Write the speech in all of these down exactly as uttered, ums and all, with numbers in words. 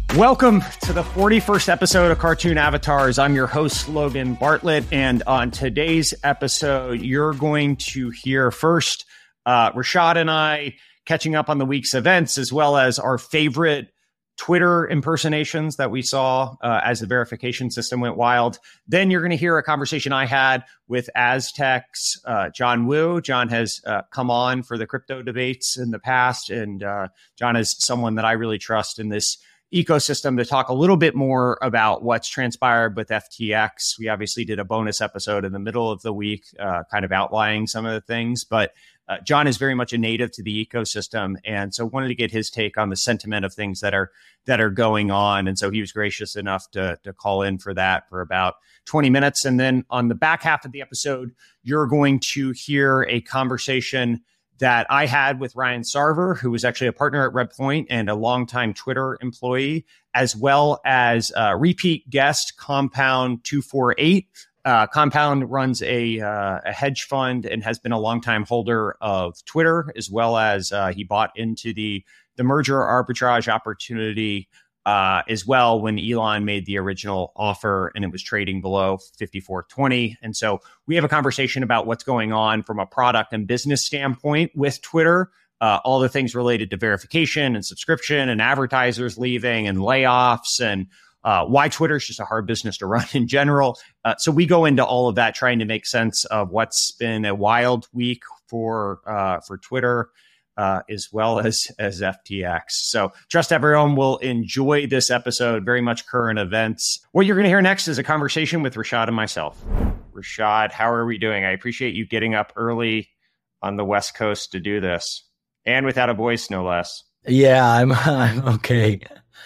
Welcome to the forty-first episode of Cartoon Avatars. I'm your host, Logan Bartlett. And on today's episode, you're going to hear first uh, Rashad and I catching up on the week's events, as well as our favorite Twitter impersonations that we saw uh, as the verification system went wild. Then you're going to hear a conversation I had with Aztec's uh, John Wu. John has uh, come on for the crypto debates in the past, and uh, John is someone that I really trust in this ecosystem to talk a little bit more about what's transpired with F T X. We obviously did a bonus episode in the middle of the week, uh, kind of outlining some of the things, but uh, John is very much a native to the ecosystem. And so wanted to get his take on the sentiment of things that are, that are going on. And so he was gracious enough to, to call in for that for about twenty minutes. And then on the back half of the episode, you're going to hear a conversation that I had with Ryan Sarver, who was actually a partner at Redpoint and a longtime Twitter employee, as well as uh, repeat guest Compound two forty-eight. Uh, Compound runs a, uh, a hedge fund and has been a longtime holder of Twitter, as well as uh, he bought into the, the merger arbitrage opportunity uh, as well when Elon made the original offer and it was trading below fifty-four twenty. And so we have a conversation about what's going on from a product and business standpoint with Twitter, uh, all the things related to verification and subscription and advertisers leaving and layoffs and uh, why Twitter is just a hard business to run in general. Uh, so we go into all of that, trying to make sense of what's been a wild week for uh, for Twitter. Uh, as well as, as F T X. So trust everyone will enjoy this episode, very much current events. What you're going to hear next is a conversation with Rashad and myself. Rashad, how are we doing? I appreciate you getting up early on the West Coast to do this, and without a voice, no less. Yeah, I'm I'm okay.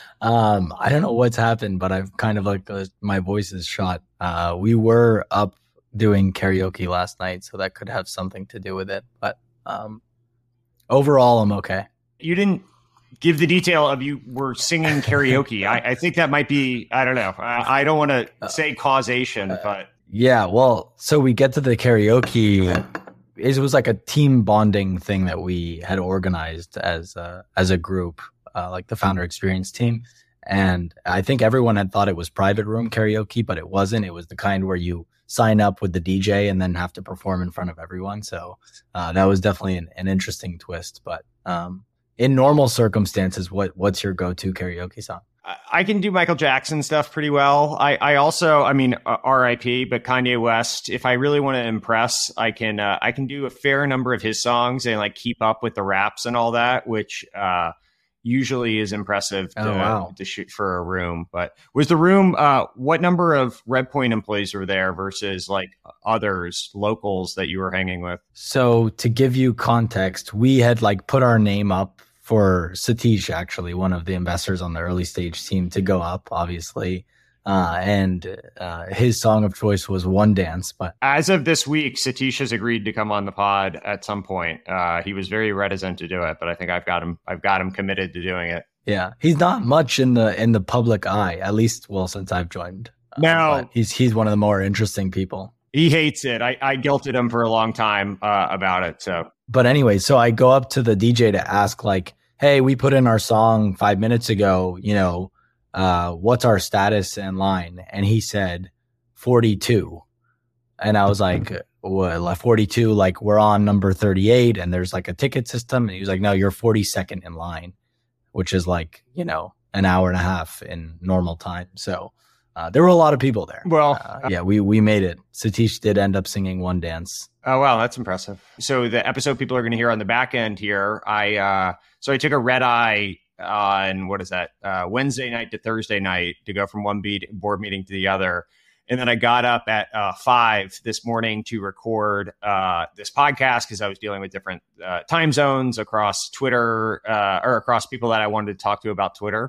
Um, I don't know what's happened, but I've kind of like uh, my voice is shot. Uh, we were up doing karaoke last night, so that could have something to do with it. But um, overall, I'm okay. You didn't give the detail of you were singing karaoke. I, I think that might be, I don't know. I, I don't want to say causation, uh, but. Yeah, well, so we get to the karaoke. It was like a team bonding thing that we had organized as a, as a group, uh, like the Founder Experience team. And I think everyone had thought it was private room karaoke, but it wasn't. It was the kind where you sign up with the D J and then have to perform in front of everyone. So uh, that was definitely an, an interesting twist. But um, in normal circumstances, what what's your go-to karaoke song? I can do Michael Jackson stuff pretty well. I, I also, I mean, uh, R I P, but Kanye West, if I really want to impress, I can uh, I can do a fair number of his songs and like keep up with the raps and all that, which uh, usually is impressive to, oh, wow. to shoot for a room. But was the room, uh, what number of Redpoint employees were there versus like others, locals that you were hanging with? So to give you context, we had like put our name up for Satish, actually, one of the investors on the early stage team, to go up, obviously. Uh, and uh, his song of choice was One Dance. But as of this week, Satish has agreed to come on the pod at some point. Uh, he was very reticent to do it, but I think I've got him. I've got him committed to doing it. Yeah, he's not much in the in the public eye, at least, well, since I've joined. Uh, no, he's he's one of the more interesting people. He hates it. I, I guilted him for a long time uh, about it. So, but anyway, so I go up to the D J to ask, like, hey, we put in our song five minutes ago, you know, uh, what's our status and line? And he said forty-two. And I was like, what, like forty-two, like we're on number thirty-eight and there's like a ticket system. And he was like, no, you're forty-second in line, which is like, you know, an hour and a half in normal time. So uh, there were a lot of people there. Well, uh, yeah, we, we made it. Satish did end up singing One Dance. Oh, wow. That's impressive. So the episode people are going to hear on the back end here, I, uh, so I took a red eye on, what is that, uh, Wednesday night to Thursday night to go from one beat board meeting to the other. And then I got up at uh, five this morning to record uh, this podcast because I was dealing with different uh, time zones across Twitter uh, or across people that I wanted to talk to about Twitter.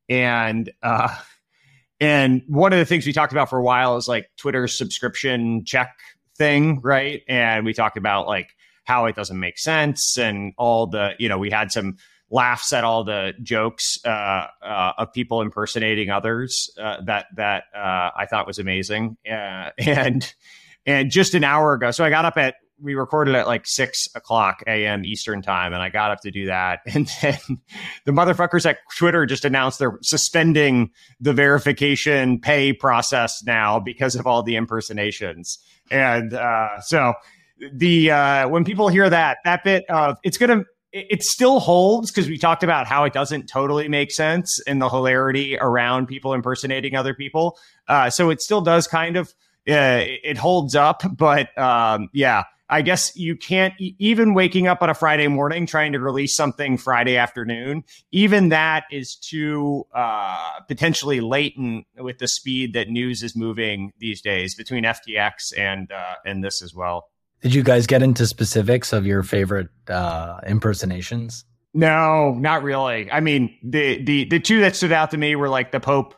And uh, and one of the things we talked about for a while is like Twitter's subscription check thing, right? And we talked about like how it doesn't make sense and all the, you know, we had some laughs at all the jokes uh, uh, of people impersonating others uh, that that uh, I thought was amazing. Uh, and and just an hour ago, so I got up at we recorded at like six o'clock a.m. Eastern time, and I got up to do that. And then the motherfuckers at Twitter just announced they're suspending the verification pay process now because of all the impersonations. And uh, so the uh, when people hear that, that bit of it's going to, it still holds because we talked about how it doesn't totally make sense in the hilarity around people impersonating other people. Uh, so it still does kind of, uh, it holds up. But um, yeah, I guess you can't, even waking up on a Friday morning trying to release something Friday afternoon, even that is too uh, potentially latent with the speed that news is moving these days between F T X and uh, and this as well. Did you guys get into specifics of your favorite uh, impersonations? No, not really. I mean, the the the two that stood out to me were like the Pope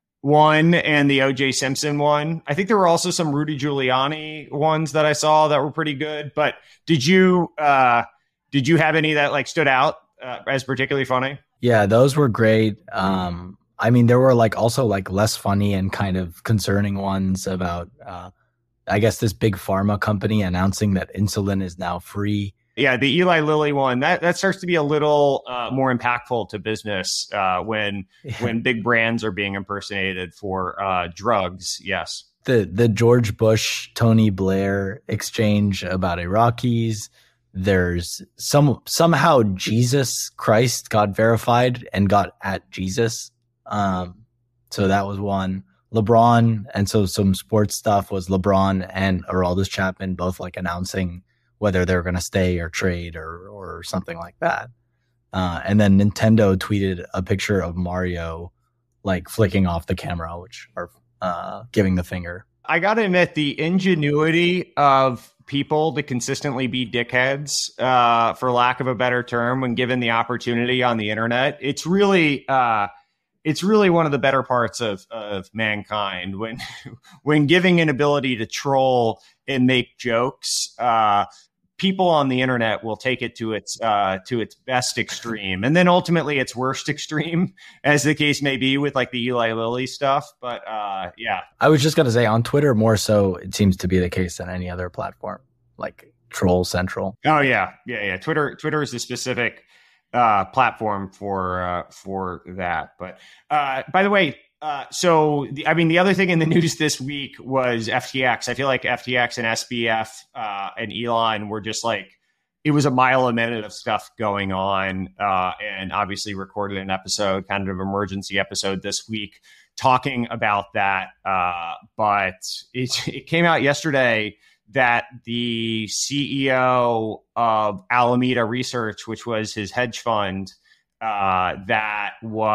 one and the O J Simpson one. I think there were also some Rudy Giuliani ones that I saw that were pretty good. But did you uh, did you have any that like stood out uh, as particularly funny? Yeah, those were great. Um, I mean, there were like also like less funny and kind of concerning ones about. Uh, I guess this big pharma company announcing that insulin is now free. Yeah, the Eli Lilly one, that, that starts to be a little uh, more impactful to business uh, when yeah. when big brands are being impersonated for uh, drugs. Yes. The the George Bush, Tony Blair exchange about Iraqis. There's some somehow Jesus Christ got verified and got at Jesus. Um, so that was one. LeBron, and so some sports stuff was LeBron and Aroldis Chapman both like announcing whether they're going to stay or trade or or something like that. Uh, and then Nintendo tweeted a picture of Mario like flicking off the camera, which are uh, giving the finger. I got to admit, the ingenuity of people to consistently be dickheads, uh, for lack of a better term, when given the opportunity on the internet, it's really... Uh, It's really one of the better parts of, of mankind when when giving an ability to troll and make jokes. Uh, people on the internet will take it to its uh, to its best extreme, and then ultimately its worst extreme, as the case may be with like the Eli Lilly stuff. But uh, yeah, I was just gonna say on Twitter more so it seems to be the case than any other platform, like Troll Central. Oh yeah, yeah, yeah. Twitter Twitter is a specific uh platform for uh for that. But uh by the way, uh so the, I mean the other thing in the news this week was F T X. I feel like F T X and S B F uh and Elon were just like, it was a mile a minute of stuff going on, uh and obviously recorded an episode, kind of an emergency episode this week talking about that. Uh but it, it came out yesterday that the C E O of Alameda Research, which was his hedge fund, uh, that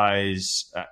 was uh,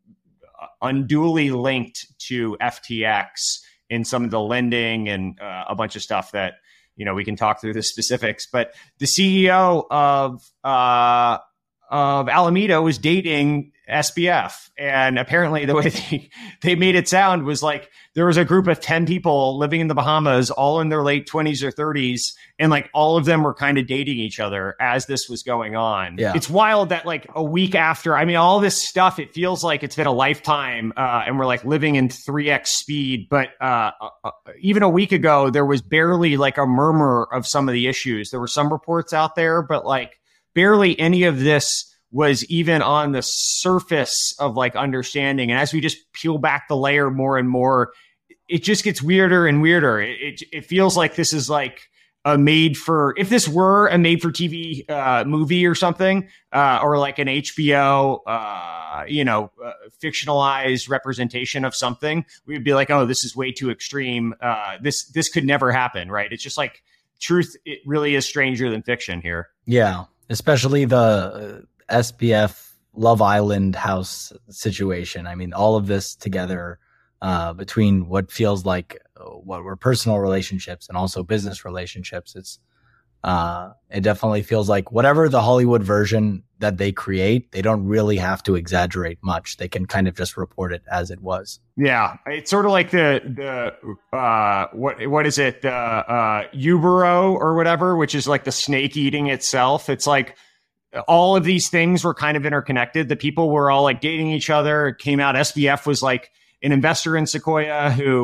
unduly linked to F T X in some of the lending and uh, a bunch of stuff that, you know, we can talk through the specifics. But the C E O of uh, of Alameda was dating S B F. And apparently the way they, they made it sound was like there was a group of ten people living in the Bahamas, all in their late twenties or thirties. And like all of them were kind of dating each other as this was going on. Yeah. It's wild that like a week after, I mean, all this stuff, it feels like it's been a lifetime uh, and we're like living in three X speed. But uh, uh, even a week ago, there was barely like a murmur of some of the issues. There were some reports out there, but like barely any of this was even on the surface of like understanding. And as we just peel back the layer more and more, it just gets weirder and weirder. It, it, it feels like this is like a made for, if this were a made for T V uh, movie or something, uh, or like an H B O, uh, you know, uh, fictionalized representation of something, we'd be like, oh, this is way too extreme. Uh, this, this could never happen. Right. It's just like truth. It really is stranger than fiction here. Yeah. Especially the uh, S B F Love Island house situation. I mean, all of this together uh, between what feels like uh, what were personal relationships and also business relationships. It's uh, it definitely feels like whatever the Hollywood version that they create, they don't really have to exaggerate much. They can kind of just report it as it was. Yeah, it's sort of like the the uh, what what is it the uh, Ubero or whatever, which is like the snake eating itself. It's like all of these things were kind of interconnected. The people were all like dating each other. It came out S B F was like an investor in Sequoia who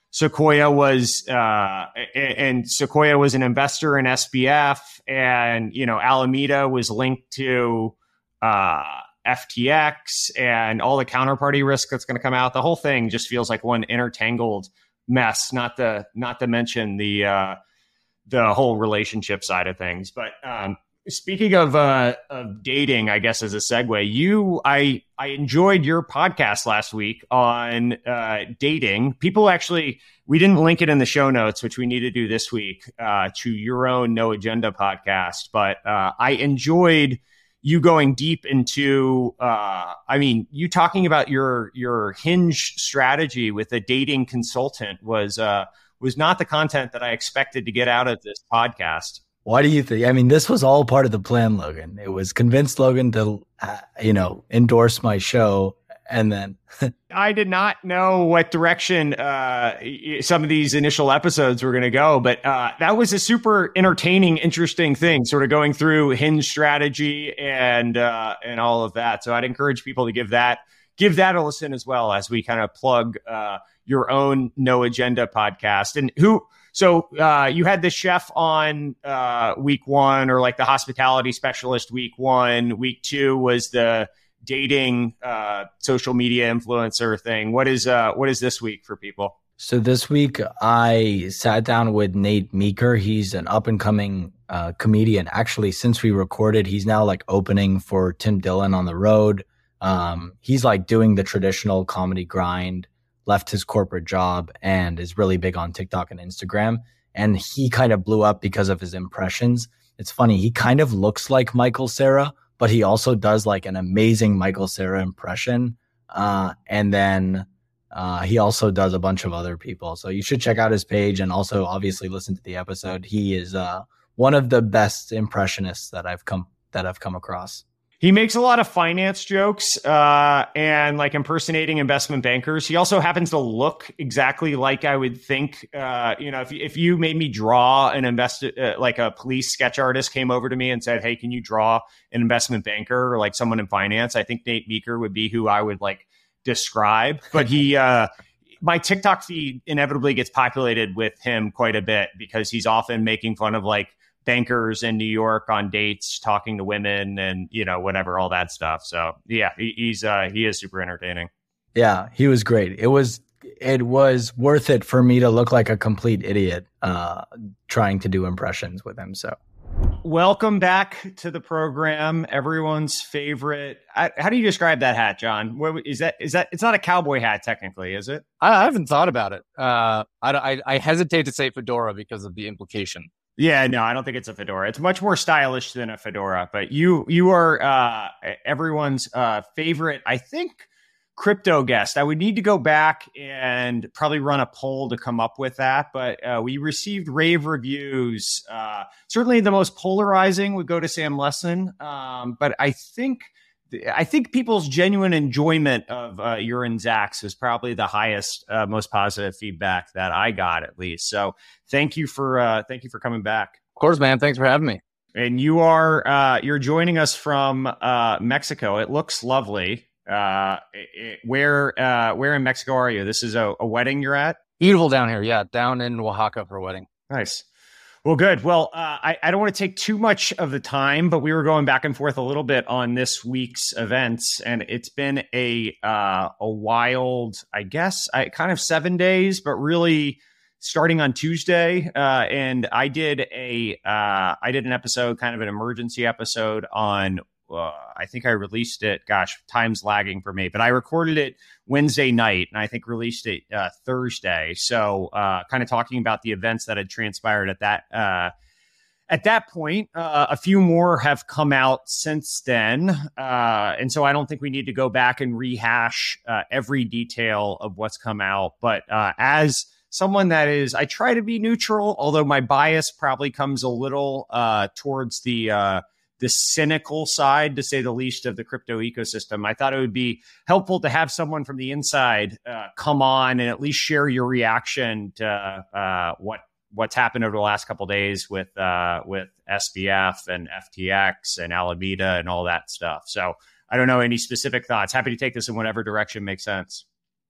Sequoia was, uh, and Sequoia was an investor in S B F, and, you know, Alameda was linked to, uh, F T X and all the counterparty risk that's going to come out. The whole thing just feels like one intertangled mess, not the, not to mention the, uh, the whole relationship side of things. But, um, speaking of, uh, of dating, I guess as a segue, you, I, I enjoyed your podcast last week on uh, dating. People actually, we didn't link it in the show notes, which we need to do this week, uh, to your own No Agenda podcast. But uh, I enjoyed you going deep into, uh, I mean, you talking about your your Hinge strategy with a dating consultant was uh, was not the content that I expected to get out of this podcast. Why do you think? I mean, this was all part of the plan, Logan. It was convince Logan to, uh, you know, endorse my show. And then I did not know what direction uh, some of these initial episodes were going to go. But uh, that was a super entertaining, interesting thing, sort of going through Hinge strategy and uh, and all of that. So I'd encourage people to give that give that a listen as well as we kind of plug uh, your own No Agenda podcast. And who So uh, you had the chef on uh, week one, or like the hospitality specialist week one. Week two was the dating uh, social media influencer thing. What is uh, what is this week for people? So this week I sat down with Nate Meeker. He's an up and coming uh, comedian. Actually, since we recorded, he's now like opening for Tim Dillon on the road. Um, he's like doing the traditional comedy grind, left his corporate job, and is really big on TikTok and Instagram. And he kind of blew up because of his impressions. It's funny. He kind of looks like Michael Cera, but he also does like an amazing Michael Cera impression. Uh, and then uh, he also does a bunch of other people. So you should check out his page and also obviously listen to the episode. He is uh, one of the best impressionists that I've come that I've come across. He makes a lot of finance jokes uh, and like impersonating investment bankers. He also happens to look exactly like I would think. Uh, you know, if if you made me draw an invest uh, like a police sketch artist came over to me and said, "Hey, can you draw an investment banker or like someone in finance?" I think Nate Meeker would be who I would like describe. But he, uh, my TikTok feed inevitably gets populated with him quite a bit because he's often making fun of like bankers in New York on dates, talking to women and, you know, whatever, all that stuff. So yeah, he, he's, uh, he is super entertaining. Yeah, he was great. It was, it was worth it for me to look like a complete idiot, uh, trying to do impressions with him. So welcome back to the program. Everyone's favorite. I, how do you describe that hat, John? What is that? Is that, it's not a cowboy hat technically, is it? I, I haven't thought about it. Uh, I, I, I hesitate to say fedora because of the implication. Yeah, no, I don't think it's a fedora. It's much more stylish than a fedora, but you you are uh, everyone's uh, favorite, I think, crypto guest. I would need to go back and probably run a poll to come up with that, but uh, we received rave reviews. Uh, certainly the most polarizing would go to Sam Lessin, um, but I think I think people's genuine enjoyment of uh, Urine Zax is probably the highest, uh, most positive feedback that I got, at least. So thank you for uh, thank you for coming back. Of course, man. Thanks for having me. And you are uh, you're joining us from uh, Mexico. It looks lovely. Uh, it, where uh, where in Mexico are you? This is a, a wedding you're at? Beautiful down here. Yeah, down in Oaxaca for a wedding. Nice. Well, good. Well, uh, I, I don't want to take too much of the time, but we were going back and forth a little bit on this week's events, and it's been a uh, a wild, I guess, I, kind of seven days, but really starting on Tuesday. Uh, and I did a uh, I did an episode, kind of an emergency episode on. Uh, I think I released it. Gosh, time's lagging for me, but I recorded it Wednesday night and I think released it uh, Thursday. So, uh, kind of talking about the events that had transpired at that uh, at that point. Uh, a few more have come out since then, uh, and so I don't think we need to go back and rehash uh, every detail of what's come out. But uh, as someone that is, I try to be neutral, although my bias probably comes a little uh, towards the uh, the cynical side, to say the least, of the crypto ecosystem. I thought it would be helpful to have someone from the inside uh, come on and at least share your reaction to uh, what what's happened over the last couple of days with uh, with S B F and F T X and Alameda and all that stuff. So I don't know any specific thoughts. Happy to take this in whatever direction makes sense.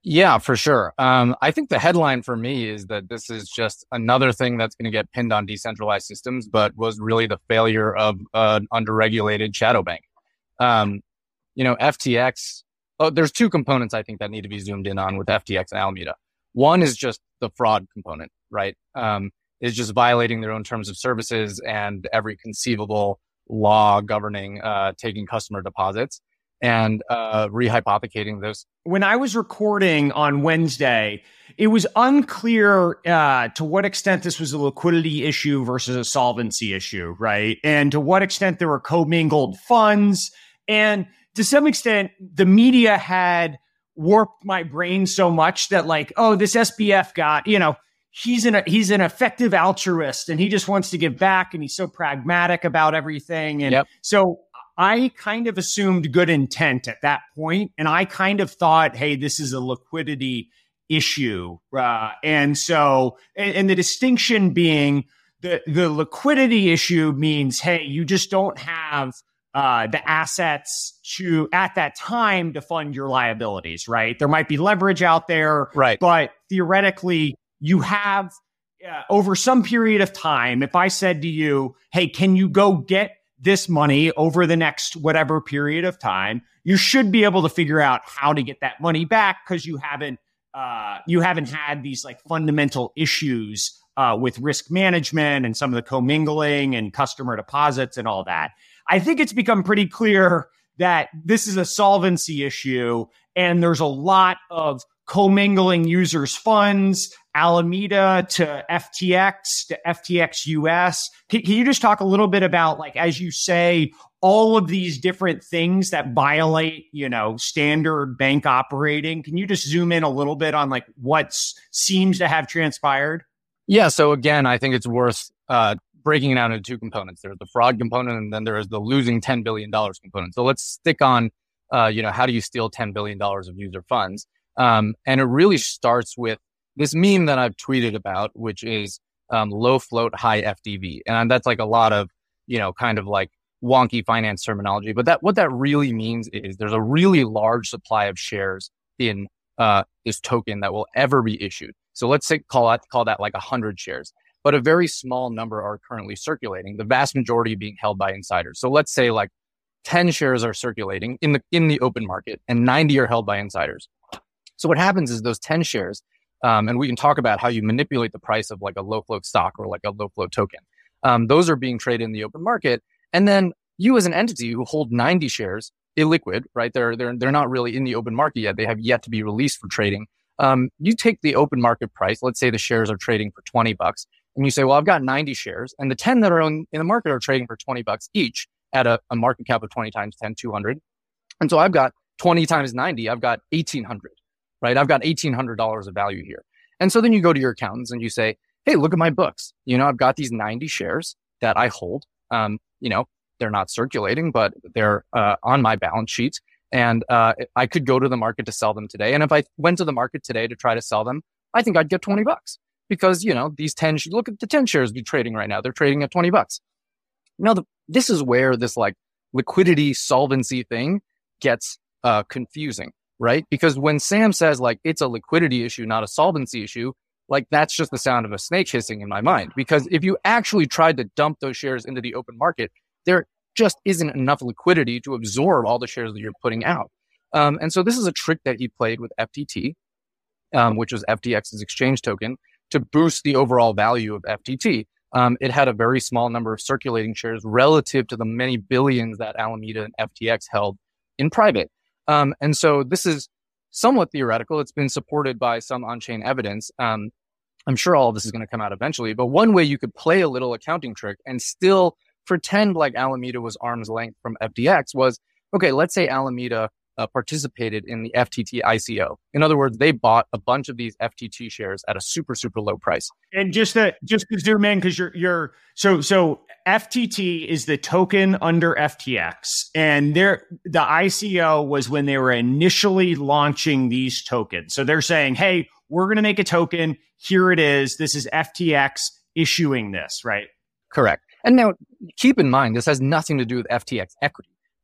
Yeah, for sure. Um, I think the headline for me is that this is just another thing that's going to get pinned on decentralized systems, but was really the failure of an underregulated shadow bank. Um, you know, F T X, oh, there's two components I think that need to be zoomed in on with F T X and Alameda. One is just the fraud component, right? Um, is just violating their own terms of services and every conceivable law governing uh, taking customer deposits and uh, rehypothecating those. When I was recording on Wednesday, it was unclear uh, to what extent this was a liquidity issue versus a solvency issue, right? And to what extent there were commingled funds. And to some extent, the media had warped my brain so much that like, oh, this S B F guy, you know, he's an he's an effective altruist and he just wants to give back and he's so pragmatic about everything. And yep. so I kind of assumed good intent at that point, and I kind of thought, hey, this is a liquidity issue. Uh, and so, and, and the distinction being the, the liquidity issue means, hey, you just don't have uh, the assets to, at that time, to fund your liabilities, right? There might be leverage out there, right? But theoretically, you have, uh, over some period of time, if I said to you, hey, can you go get this money over the next whatever period of time, you should be able to figure out how to get that money back because you haven't uh, you haven't had these like fundamental issues uh, with risk management and some of the commingling and customer deposits and all that. I think it's become pretty clear that this is a solvency issue, and there's a lot of commingling users' funds, Alameda to F T X to F T X U S. Can, can you just talk a little bit about, like, as you say, all of these different things that violate, you know, standard bank operating? Can you just zoom in a little bit on like what seems to have transpired? Yeah. So again, I think it's worth uh, breaking it down into two components. There's the fraud component, and then there is the losing ten billion dollars component. So let's stick on, uh, you know, how do you steal ten billion dollars of user funds? Um, and it really starts with this meme that I've tweeted about, which is um, low float, high F D V. And that's like a lot of, you know, kind of like wonky finance terminology. But that what that really means is there's a really large supply of shares in uh, this token that will ever be issued. So let's say call that, call that like one hundred shares. But a very small number are currently circulating, the vast majority being held by insiders. So let's say like ten shares are circulating in the in the open market and ninety are held by insiders. So what happens is those ten shares, um, and we can talk about how you manipulate the price of like a low float stock or like a low float token. Um, those are being traded in the open market. And then you as an entity who hold ninety shares, illiquid, right? They're, they're, they're not really in the open market yet. They have yet to be released for trading. Um, you take the open market price. Let's say the shares are trading for twenty bucks. And you say, well, I've got ninety shares and the ten that are in, in the market are trading for twenty bucks each at a, a market cap of twenty times ten, two hundred. And so I've got twenty times ninety, I've got eighteen hundred. Right? I've got eighteen hundred dollars of value here. And so then you go to your accountants and you say, hey, look at my books. You know, I've got these ninety shares that I hold. Um, you know, they're not circulating, but they're uh, on my balance sheet. And uh, I could go to the market to sell them today. And if I went to the market today to try to sell them, I think I'd get twenty bucks because, you know, these ten, look at the ten shares be trading right now. They're trading at twenty bucks. Now, the, this is where this like liquidity solvency thing gets uh, confusing. Right? Because when Sam says like it's a liquidity issue, not a solvency issue, like that's just the sound of a snake hissing in my mind. Because if you actually tried to dump those shares into the open market, there just isn't enough liquidity to absorb all the shares that you're putting out. Um, and so this is a trick that he played with F T T, um, which was F T X's exchange token, to boost the overall value of F T T. Um, it had a very small number of circulating shares relative to the many billions that Alameda and F T X held in private. Um, and so this is somewhat theoretical. It's been supported by some on-chain evidence. Um, I'm sure all of this is going to come out eventually, but one way you could play a little accounting trick and still pretend like Alameda was arm's length from F T X was, okay, let's say Alameda uh, participated in the F T T I C O. In other words, they bought a bunch of these F T T shares at a super, super low price. And just to, just to zoom in, because you're, you're, so, so F T T is the token under F T X. And there, the I C O was when they were initially launching these tokens. So they're saying, hey, we're going to make a token. Here it is. This is F T X issuing this, right? Correct. And now keep in mind, this has nothing to do with F T X equity.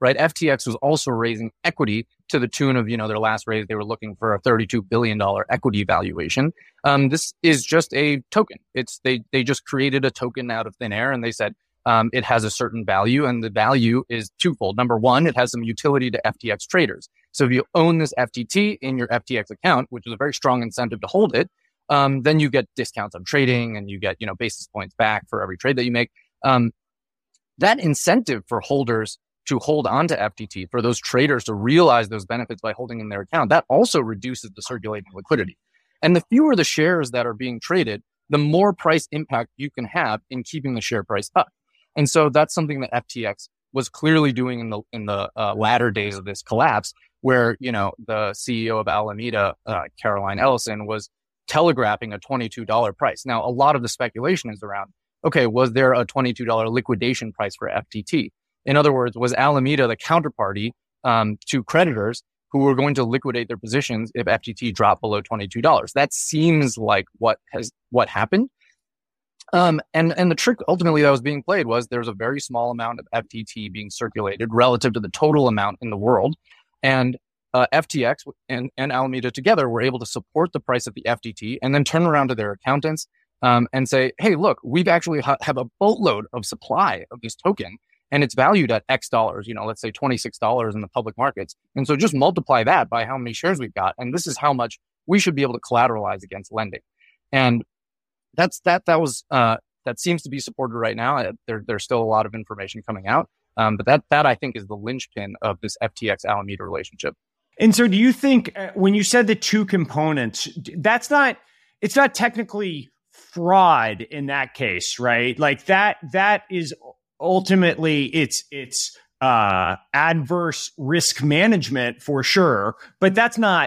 right? F T X was also raising equity to the tune of, you know, their last raise, they were looking for a thirty-two billion dollars equity valuation. Um, this is just a token. It's, they, they just created a token out of thin air and they said, um, it has a certain value, and the value is twofold. Number one, it has some utility to F T X traders. So if you own this F T T in your F T X account, which is a very strong incentive to hold it, um, then you get discounts on trading and you get, you know, basis points back for every trade that you make. Um, that incentive for holders to hold on to F T T, for those traders to realize those benefits by holding in their account, that also reduces the circulating liquidity. And the fewer the shares that are being traded, the more price impact you can have in keeping the share price up. And so that's something that F T X was clearly doing in the in the uh, latter days of this collapse, where, you know, the C E O of Alameda, uh, Caroline Ellison, was telegraphing a twenty-two dollars price. Now, a lot of the speculation is around, okay, was there a twenty-two dollars liquidation price for F T T? In other words, was Alameda the counterparty um, to creditors who were going to liquidate their positions if F T T dropped below twenty-two dollars? That seems like what has what happened. Um, and, and the trick ultimately that was being played was there's a very small amount of F T T being circulated relative to the total amount in the world. And uh, F T X and, and Alameda together were able to support the price of the F T T and then turn around to their accountants um, and say, hey, look, we've actually ha- have a boatload of supply of this token, and it's valued at X dollars, you know, let's say twenty-six dollars in the public markets. And so just multiply that by how many shares we've got. And this is how much we should be able to collateralize against lending. And that's, that, that was, uh, that seems to be supported right now. There, there's still a lot of information coming out. Um, but that, that I think is the linchpin of this F T X Alameda relationship. And so do you think uh, when you said the two components, that's not, it's not technically fraud in that case, right? Like that, that is ultimately it's, it's, uh, adverse risk management for sure, but that's not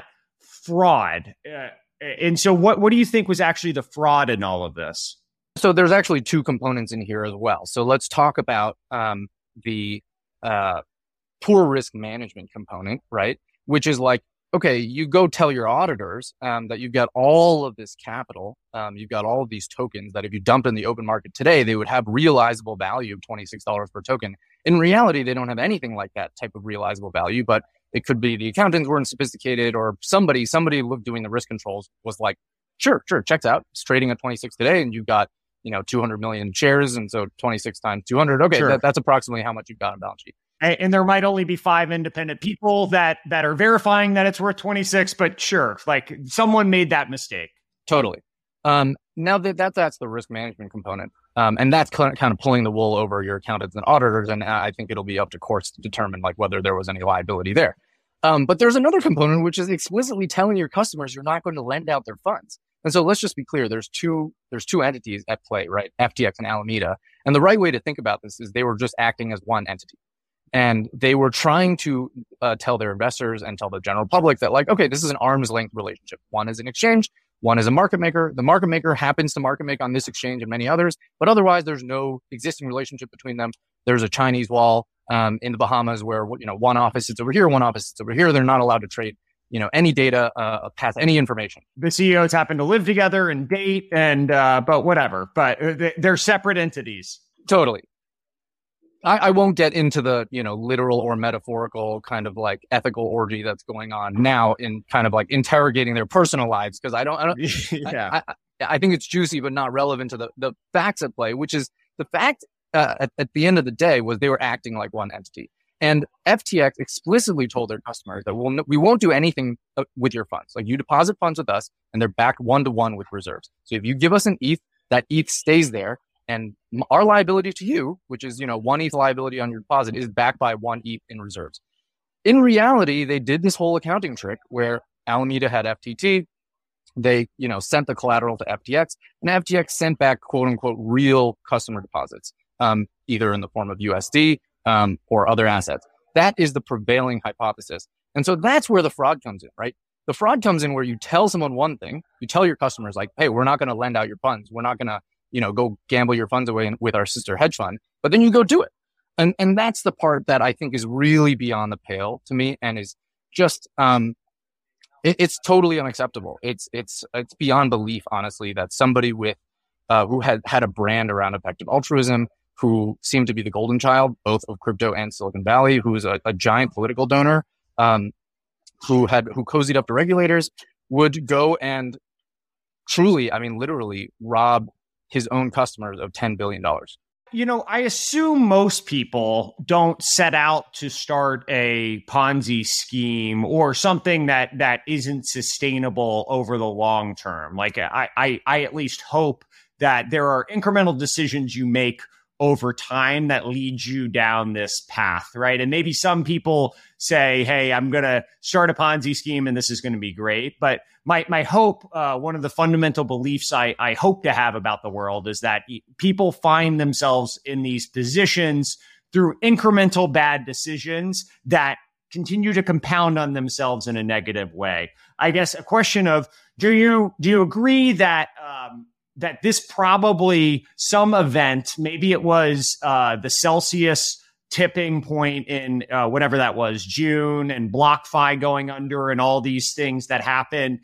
fraud. Uh, and so what, what do you think was actually the fraud in all of this? So there's actually two components in here as well. So let's talk about, um, the, uh, poor risk management component, right? Which is like, okay, you go tell your auditors um, that you've got all of this capital, um, you've got all of these tokens that if you dumped in the open market today, they would have realizable value of twenty-six dollars per token. In reality, they don't have anything like that type of realizable value, but it could be the accountants weren't sophisticated, or somebody, somebody doing the risk controls was like, sure, sure, checks out. It's trading at twenty-six today and you've got, you know, two hundred million shares. And so twenty-six times two hundred. Okay, sure. that, that's approximately how much you've got on balance sheet. And there might only be five independent people that, that are verifying that it's worth twenty-six, but sure, like someone made that mistake. Totally. Um, now that, that that's the risk management component. Um, and that's kind of pulling the wool over your accountants and auditors. And I think it'll be up to courts to determine like whether there was any liability there. Um, but there's another component, which is explicitly telling your customers you're not going to lend out their funds. And so let's just be clear. There's two, there's two entities at play, right? F T X and Alameda. And the right way to think about this is they were just acting as one entity. And they were trying to uh, tell their investors and tell the general public that like, okay, this is an arm's length relationship. One is an exchange, one is a market maker. The market maker happens to market make on this exchange and many others, but otherwise there's no existing relationship between them. There's a Chinese wall um, in the Bahamas where, you know, one office sits over here, one office sits over here. They're not allowed to trade, you know, any data, uh, pass any information. The C E Os happen to live together and date and, uh, but whatever, but they're separate entities. Totally. I, I won't get into the, you know, literal or metaphorical kind of like ethical orgy that's going on now in kind of like interrogating their personal lives. Cause I don't, I don't, yeah. I, I, I think it's juicy, but not relevant to the, the facts at play, which is the fact uh, at, at the end of the day was they were acting like one entity. And F T X explicitly told their customers that we'll, we won't do anything with your funds. Like you deposit funds with us and they're backed one to one with reserves. So if you give us an E T H, that E T H stays there. And our liability to you, which is, you know, one E T H liability on your deposit, is backed by one E T H in reserves. In reality, they did this whole accounting trick where Alameda had F T T. They, you know, sent the collateral to F T X, and F T X sent back quote unquote real customer deposits, um, either in the form of U S D um, or other assets. That is the prevailing hypothesis. And so that's where the fraud comes in, right? The fraud comes in where you tell someone one thing, you tell your customers like, hey, we're not going to lend out your funds. We're not going to, you know, go gamble your funds away in, with our sister hedge fund, but then you go do it. And, and that's the part that I think is really beyond the pale to me and is just, um, it, it's totally unacceptable. It's, it's, it's beyond belief, honestly, that somebody with, uh, who had had a brand around effective altruism, who seemed to be the golden child, both of crypto and Silicon Valley, who was a, a giant political donor, um, who had who cozied up to regulators, would go and truly, I mean, literally rob his own customers of ten billion dollars. You know, I assume most people don't set out to start a Ponzi scheme or something that that isn't sustainable over the long term. Like I, I, I at least hope that there are incremental decisions you make over time that leads you down this path, right? And maybe some people say, hey, I'm going to start a Ponzi scheme and this is going to be great. But my my hope, uh, one of the fundamental beliefs I, I hope to have about the world is that people find themselves in these positions through incremental bad decisions that continue to compound on themselves in a negative way. I guess a question of, do you do you agree that um, that this probably some event, maybe it was uh, the Celsius tipping point in uh, whatever that was, June, and BlockFi going under and all these things that happened,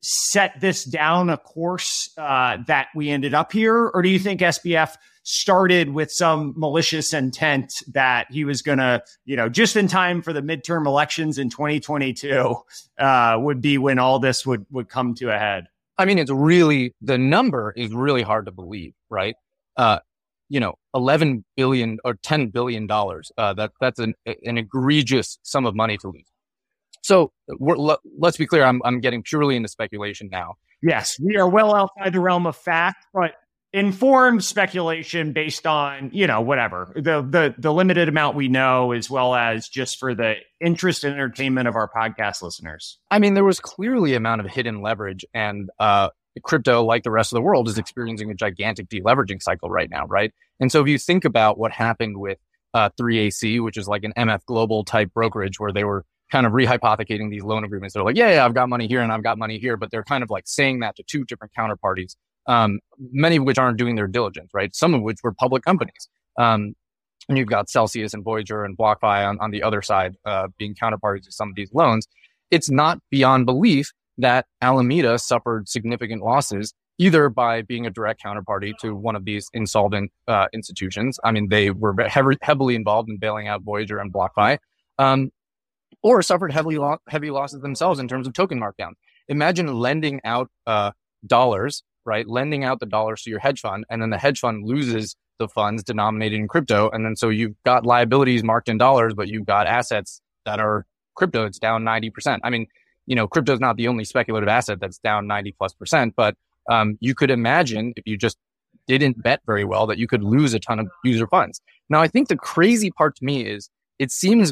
set this down a course uh, that we ended up here? Or do you think S B F started with some malicious intent that he was going to, you know, just in time for the midterm elections in twenty twenty-two uh, would be when all this would, would come to a head? I mean, it's really, the number is really hard to believe, right? Uh, you know, eleven billion or ten billion dollars. Uh, that that's an an egregious sum of money to lose. So we're, l- let's be clear. I'm I'm getting purely into speculation now. Yes, we are well outside the realm of fact, but informed speculation based on, you know, whatever the the the limited amount we know, as well as just for the interest and entertainment of our podcast listeners. I mean, there was clearly an amount of hidden leverage, and uh, crypto, like the rest of the world, is experiencing a gigantic deleveraging cycle right now, right? And so if you think about what happened with uh, three A C, which is like an M F Global type brokerage where they were kind of rehypothecating these loan agreements. They're like, yeah, yeah, I've got money here and I've got money here, but they're kind of like saying that to two different counterparties, um, many of which aren't doing their diligence, right? Some of which were public companies. Um, and you've got Celsius and Voyager and BlockFi on, on the other side, uh, being counterparties to some of these loans. It's not beyond belief that Alameda suffered significant losses, either by being a direct counterparty to one of these insolvent uh, institutions. I mean, they were heavy, heavily involved in bailing out Voyager and BlockFi, um, or suffered heavily lo- heavy losses themselves in terms of token markdown. Imagine lending out uh, dollars, right? Lending out the dollars to your hedge fund, and then the hedge fund loses the funds denominated in crypto. And then so you've got liabilities marked in dollars, but you've got assets that are crypto. It's down ninety percent. I mean, you know, crypto is not the only speculative asset that's down ninety plus percent, but um, you could imagine if you just didn't bet very well that you could lose a ton of user funds. Now, I think the crazy part to me is it seems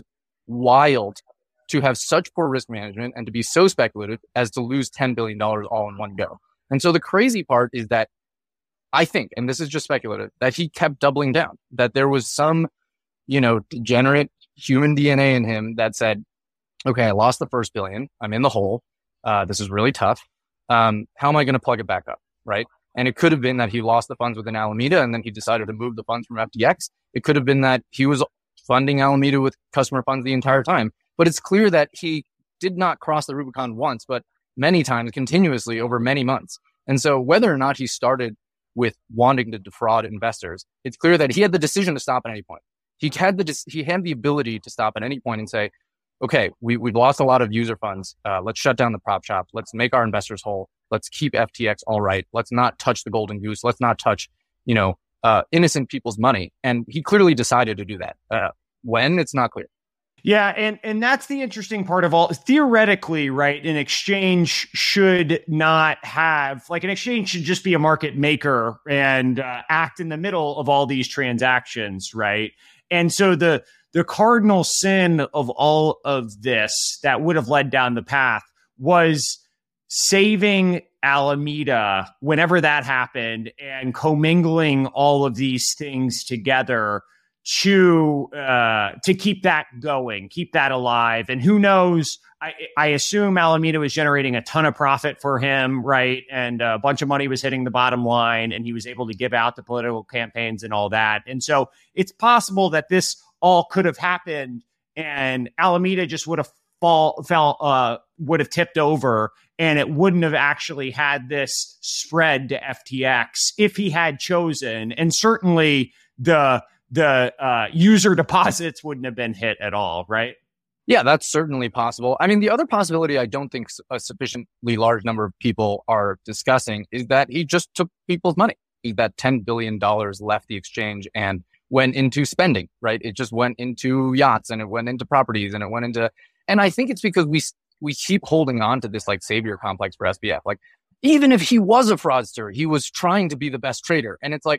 wild to have such poor risk management and to be so speculative as to lose ten billion dollars all in one go. And so the crazy part is that I think, and this is just speculative, that he kept doubling down, that there was some, you know, degenerate human D N A in him that said, okay, I lost the first billion. I'm in the hole. Uh, this is really tough. Um, how am I going to plug it back up? Right. And it could have been that he lost the funds within Alameda and then he decided to move the funds from F T X. It could have been that he was funding Alameda with customer funds the entire time. But it's clear that he did not cross the Rubicon once, but many times continuously over many months. And so whether or not he started with wanting to defraud investors, it's clear that he had the decision to stop at any point. He had the he had the ability to stop at any point and say, okay, we, we've lost a lot of user funds. Uh, let's shut down the prop shop. Let's make our investors whole. Let's keep F T X all right. Let's not touch the golden goose. Let's not touch, you know, uh, innocent people's money. And he clearly decided to do that. Uh, when? It's not clear. Yeah, and, and that's the interesting part of all. Theoretically, right, an exchange should not have, like an exchange should just be a market maker and uh, act in the middle of all these transactions, right? And so the the cardinal sin of all of this that would have led down the path was saving Alameda whenever that happened and commingling all of these things together to uh, to keep that going, keep that alive. And who knows, I, I assume Alameda was generating a ton of profit for him, right? And a bunch of money was hitting the bottom line and he was able to give out to political campaigns and all that. And so it's possible that this all could have happened and Alameda just would have fall, fell, uh, would have tipped over and it wouldn't have actually had this spread to F T X if he had chosen. And certainly the the uh, user deposits wouldn't have been hit at all, right? Yeah, that's certainly possible. I mean, the other possibility I don't think a sufficiently large number of people are discussing is that he just took people's money. That ten billion dollars left the exchange and went into spending, right? It just went into yachts and it went into properties and it went into, and I think it's because we, we keep holding on to this like savior complex for S B F. Like, even if he was a fraudster, he was trying to be the best trader. And it's like,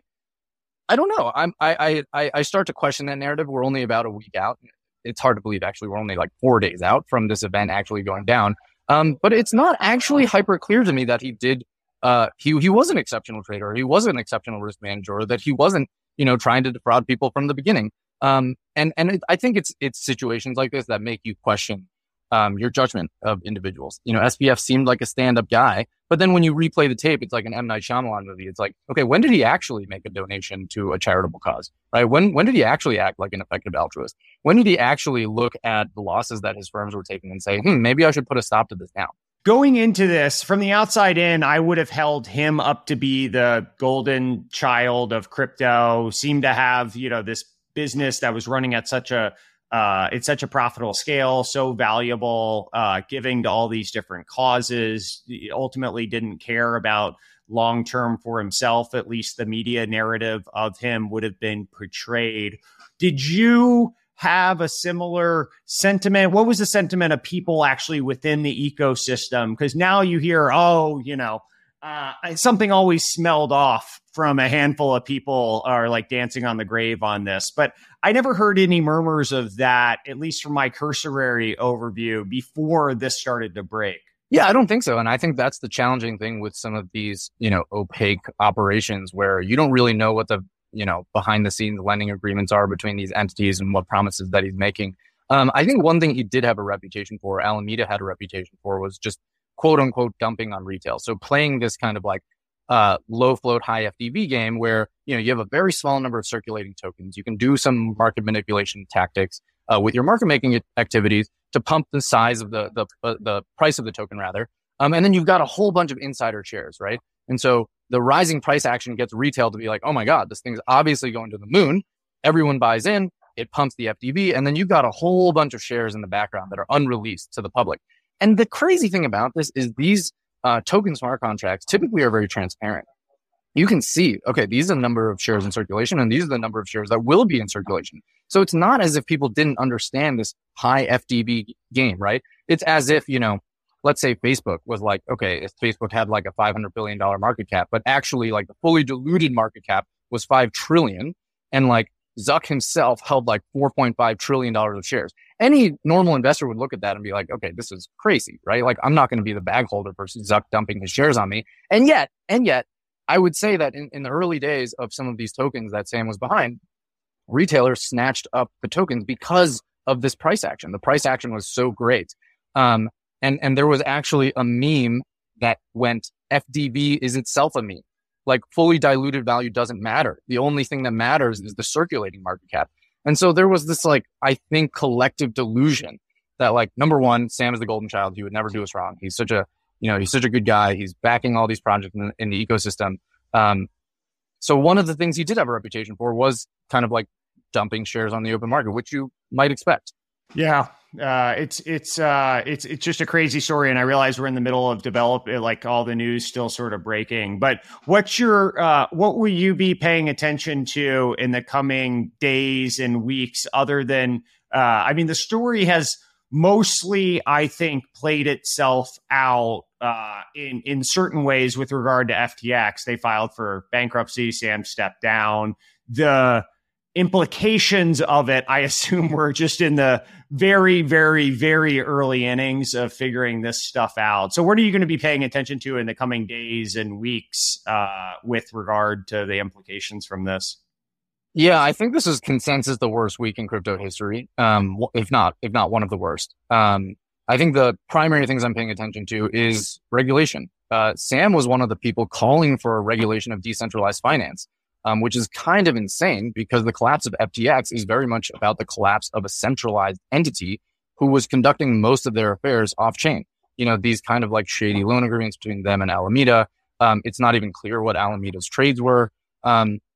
I don't know. I'm, I, I, I start to question that narrative. We're only about a week out. It's hard to believe, actually. We're only like four days out from this event actually going down. Um, but it's not actually hyper clear to me that he did, uh, he, he was an exceptional trader, or he was an exceptional risk manager, or that he wasn't, you know, trying to defraud people from the beginning. Um, and, and it, I think it's, it's situations like this that make you question, um, your judgment of individuals. You know, S B F seemed like a stand-up guy, but then when you replay the tape, it's like an M. Night Shyamalan movie. It's like, okay, when did he actually make a donation to a charitable cause, right? When, when did he actually act like an effective altruist? When did he actually look at the losses that his firms were taking and say, hmm, maybe I should put a stop to this now? Going into this, from the outside in, I would have held him up to be the golden child of crypto, seemed to have, you know, this business that was running at such a, uh, it's such a profitable scale, so valuable, uh, giving to all these different causes. He ultimately didn't care about long-term for himself. At least the media narrative of him would have been portrayed. Did you have a similar sentiment? What was the sentiment of people actually within the ecosystem? Because now you hear, oh, you know, uh, something always smelled off from a handful of people are like dancing on the grave on this. But I never heard any murmurs of that, at least from my cursory overview before this started to break. Yeah, I don't think so. And I think that's the challenging thing with some of these, you know, opaque operations where you don't really know what the, you know, behind the scenes lending agreements are between these entities and what promises that he's making. Um, I think one thing he did have a reputation for, Alameda had a reputation for, was just quote unquote dumping on retail. So playing this kind of like uh, low float, high F D V game where, you know, you have a very small number of circulating tokens. You can do some market manipulation tactics uh, with your market making activities to pump the size of the, the, uh, the price of the token rather. Um, and then you've got a whole bunch of insider shares, right? And so the rising price action gets retail to be like, oh my God, this thing's obviously going to the moon. Everyone buys in, it pumps the F D V, and then you've got a whole bunch of shares in the background that are unreleased to the public. And the crazy thing about this is these uh, token smart contracts typically are very transparent. You can see, okay, these are the number of shares in circulation, and these are the number of shares that will be in circulation. So it's not as if people didn't understand this high F D V game, right? It's as if, you know, let's say Facebook was like, okay, if Facebook had like a five hundred billion dollars market cap, but actually like the fully diluted market cap was five trillion, and like Zuck himself held like four point five trillion dollars of shares. Any normal investor would look at that and be like, okay, this is crazy, right? Like, I'm not going to be the bag holder for Zuck dumping his shares on me. And yet, and yet, I would say that in, in the early days of some of these tokens that Sam was behind, retailers snatched up the tokens because of this price action. The price action was so great. Um, and, and there was actually a meme that went, F D V is itself a meme. Like, fully diluted value doesn't matter. The only thing that matters is the circulating market cap. And so there was this, like, I think, collective delusion that, like, number one, Sam is the golden child. He would never do us wrong. He's such a, you know, he's such a good guy. He's backing all these projects in the, in the ecosystem. Um, so one of the things he did have a reputation for was kind of like dumping shares on the open market, which you might expect. Yeah. Uh, it's, it's, uh, it's, it's just a crazy story. And I realize we're in the middle of develop like all the news still sort of breaking, but what's your, uh, what will you be paying attention to in the coming days and weeks other than, uh, I mean, the story has mostly, I think, played itself out, uh, in, in certain ways with regard to F T X. They filed for bankruptcy. Sam stepped down. The implications of it, I assume, we're just in the very, very, very early innings of figuring this stuff out. So what are you going to be paying attention to in the coming days and weeks uh, with regard to the implications from this? Yeah, I think this is consensus the worst week in crypto history, um, if not, if not one of the worst. Um, I think the primary things I'm paying attention to is regulation. Uh, Sam was one of the people calling for a regulation of decentralized finance. Um, which is kind of insane because the collapse of F T X is very much about the collapse of a centralized entity who was conducting most of their affairs off chain. You know, these kind of like shady loan agreements between them and Alameda. Um, it's not even clear what Alameda's trades were. Um,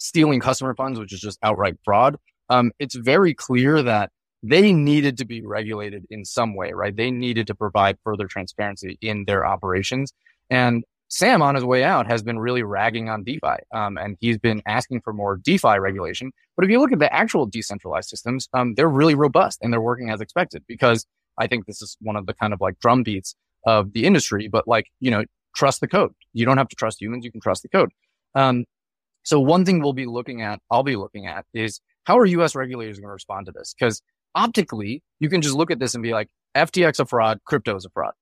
stealing customer funds, which is just outright fraud. Um, it's very clear that they needed to be regulated in some way, right? They needed to provide further transparency in their operations. And Sam, on his way out, has been really ragging on DeFi, um, and he's been asking for more DeFi regulation. But if you look at the actual decentralized systems, um, they're really robust and they're working as expected, because I think this is one of the kind of like drum beats of the industry. But like, you know, trust the code. You don't have to trust humans. You can trust the code. Um, so one thing we'll be looking at, I'll be looking at, is how are U S regulators going to respond to this? Because optically, you can just look at this and be like, F T X a fraud, crypto is a fraud.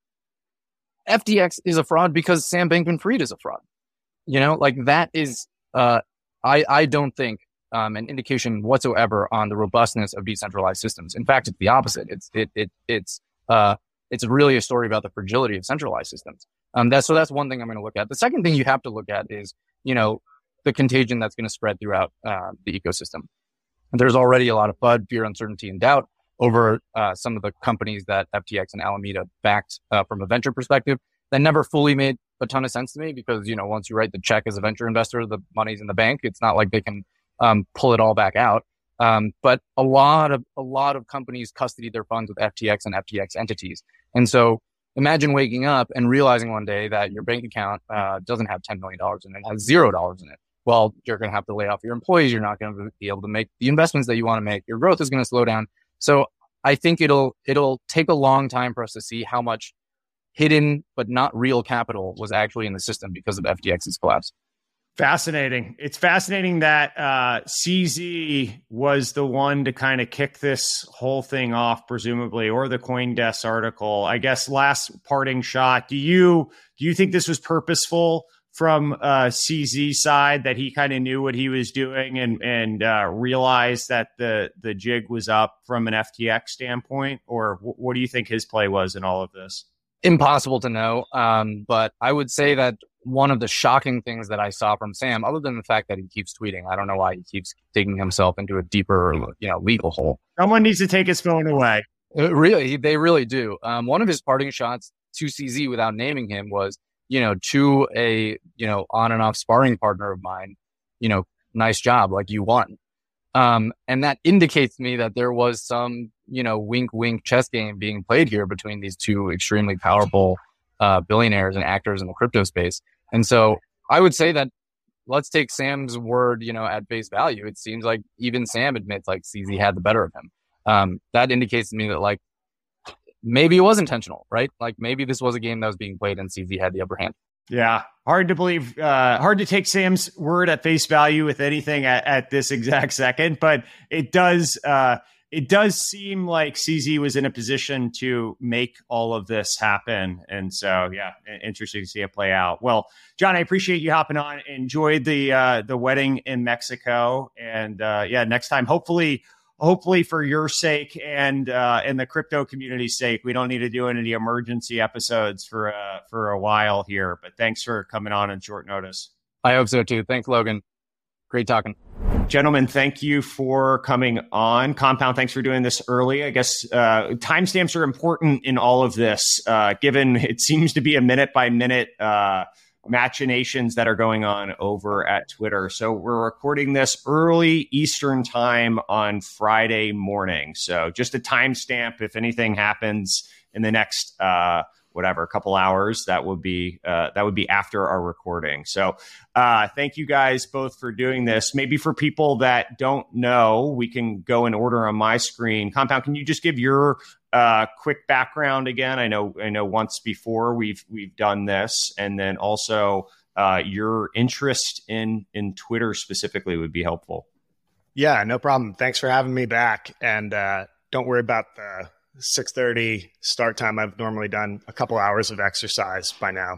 F T X is a fraud because Sam Bankman-Fried is a fraud. You know, like that is, uh, I, I don't think, um, an indication whatsoever on the robustness of decentralized systems. In fact, it's the opposite. It's, it, it, it's, uh, it's really a story about the fragility of centralized systems. Um, that's, so that's one thing I'm going to look at. The second thing you have to look at is, you know, the contagion that's going to spread throughout, uh, the ecosystem. And there's already a lot of FUD, fear, uncertainty, and doubt over uh, some of the companies that F T X and Alameda backed uh, from a venture perspective. That never fully made a ton of sense to me because, you know, once you write the check as a venture investor, the money's in the bank. It's not like they can um, pull it all back out. Um, but a lot of a lot of companies custody their funds with F T X and F T X entities. And so imagine waking up and realizing one day that your bank account uh, doesn't have ten million dollars in it, it has zero dollars in it. Well, you're going to have to lay off your employees. You're not going to be able to make the investments that you want to make. Your growth is going to slow down. So I think it'll it'll take a long time for us to see how much hidden but not real capital was actually in the system because of F T X's collapse. Fascinating. It's fascinating that uh, C Z was the one to kind of kick this whole thing off, presumably, or the CoinDesk article. I guess last parting shot. Do you do you think this was purposeful from uh, C Z side, that he kind of knew what he was doing and and uh, realized that the the jig was up from an F T X standpoint? Or w- what do you think his play was in all of this? Impossible to know. Um, but I would say that one of the shocking things that I saw from Sam, other than the fact that he keeps tweeting, I don't know why he keeps digging himself into a deeper, you know, legal hole. Someone needs to take his phone away. Uh, really, they really do. Um, one of his parting shots to C Z without naming him was, you know, to a, you know, on and off sparring partner of mine, you know, nice job, like you won. Um, and that indicates to me that there was some, you know, wink, wink chess game being played here between these two extremely powerful uh, billionaires and actors in the crypto space. And so I would say that let's take Sam's word, you know, at face value. It seems like even Sam admits like C Z had the better of him. Um, that indicates to me that like, maybe it was intentional, right? Like maybe this was a game that was being played and C Z had the upper hand. Yeah. Hard to believe, uh, hard to take Sam's word at face value with anything at, at this exact second, but it does, uh, it does seem like C Z was in a position to make all of this happen. And so, yeah, interesting to see it play out. Well, John, I appreciate you hopping on. Enjoyed the, uh, the wedding in Mexico. And, uh, yeah, next time, hopefully, hopefully for your sake and uh, and the crypto community's sake, we don't need to do any emergency episodes for uh, for a while here. But thanks for coming on on short notice. I hope so too. Thanks, Logan. Great talking. Gentlemen, thank you for coming on. Compound, thanks for doing this early. I guess uh, timestamps are important in all of this, uh, given it seems to be a minute by minute uh machinations that are going on over at Twitter. So we're recording this early Eastern time on Friday morning. So just a timestamp. If anything happens in the next, uh, whatever, couple hours, that would be, uh, that would be after our recording. So, uh, thank you guys both for doing this. Maybe for people that don't know, we can go in order on my screen. Compound, can you just give your Uh, quick background again? I know, I know once before we've, we've done this, and then also, uh, your interest in, in Twitter specifically would be helpful. Yeah, no problem. Thanks for having me back. And, uh, don't worry about the six thirty start time. I've normally done a couple hours of exercise by now.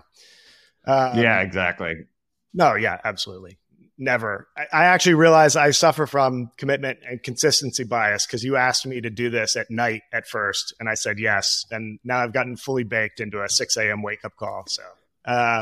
Um, yeah, exactly. No, yeah, absolutely. Never. I, I actually realize I suffer from commitment and consistency bias because you asked me to do this at night at first, and I said yes. And now I've gotten fully baked into a six a.m. wake-up call. So uh,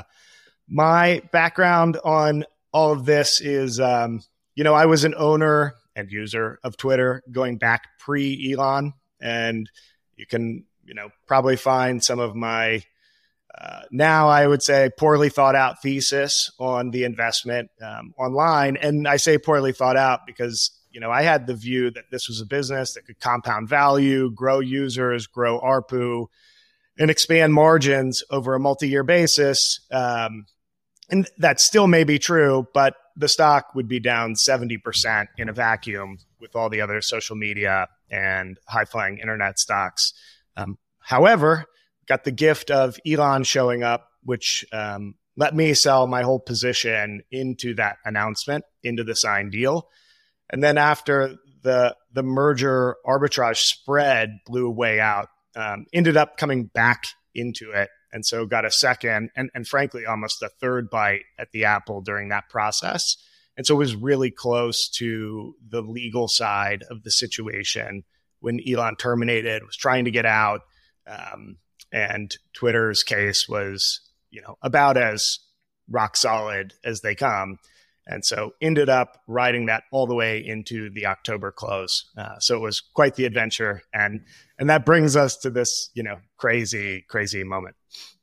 my background on all of this is, um, you know, I was an owner and user of Twitter going back pre-Elon. And you can, you know, probably find some of my uh, now I would say poorly thought out thesis on the investment um, online. And I say poorly thought out because, you know, I had the view that this was a business that could compound value, grow users, grow A R P U, and expand margins over a multi-year basis. Um, and that still may be true, but the stock would be down seventy percent in a vacuum with all the other social media and high-flying internet stocks. Um, however, got the gift of Elon showing up, which um, let me sell my whole position into that announcement, into the signed deal. And then after the the merger arbitrage spread blew way out, um, ended up coming back into it. And so got a second and, and frankly, almost a third bite at the apple during that process. And so it was really close to the legal side of the situation when Elon terminated, was trying to get out. Um, and Twitter's case was, you know, about as rock solid as they come. And so ended up riding that all the way into the October close. Uh, so it was quite the adventure. And and that brings us to this, you know, crazy, crazy moment.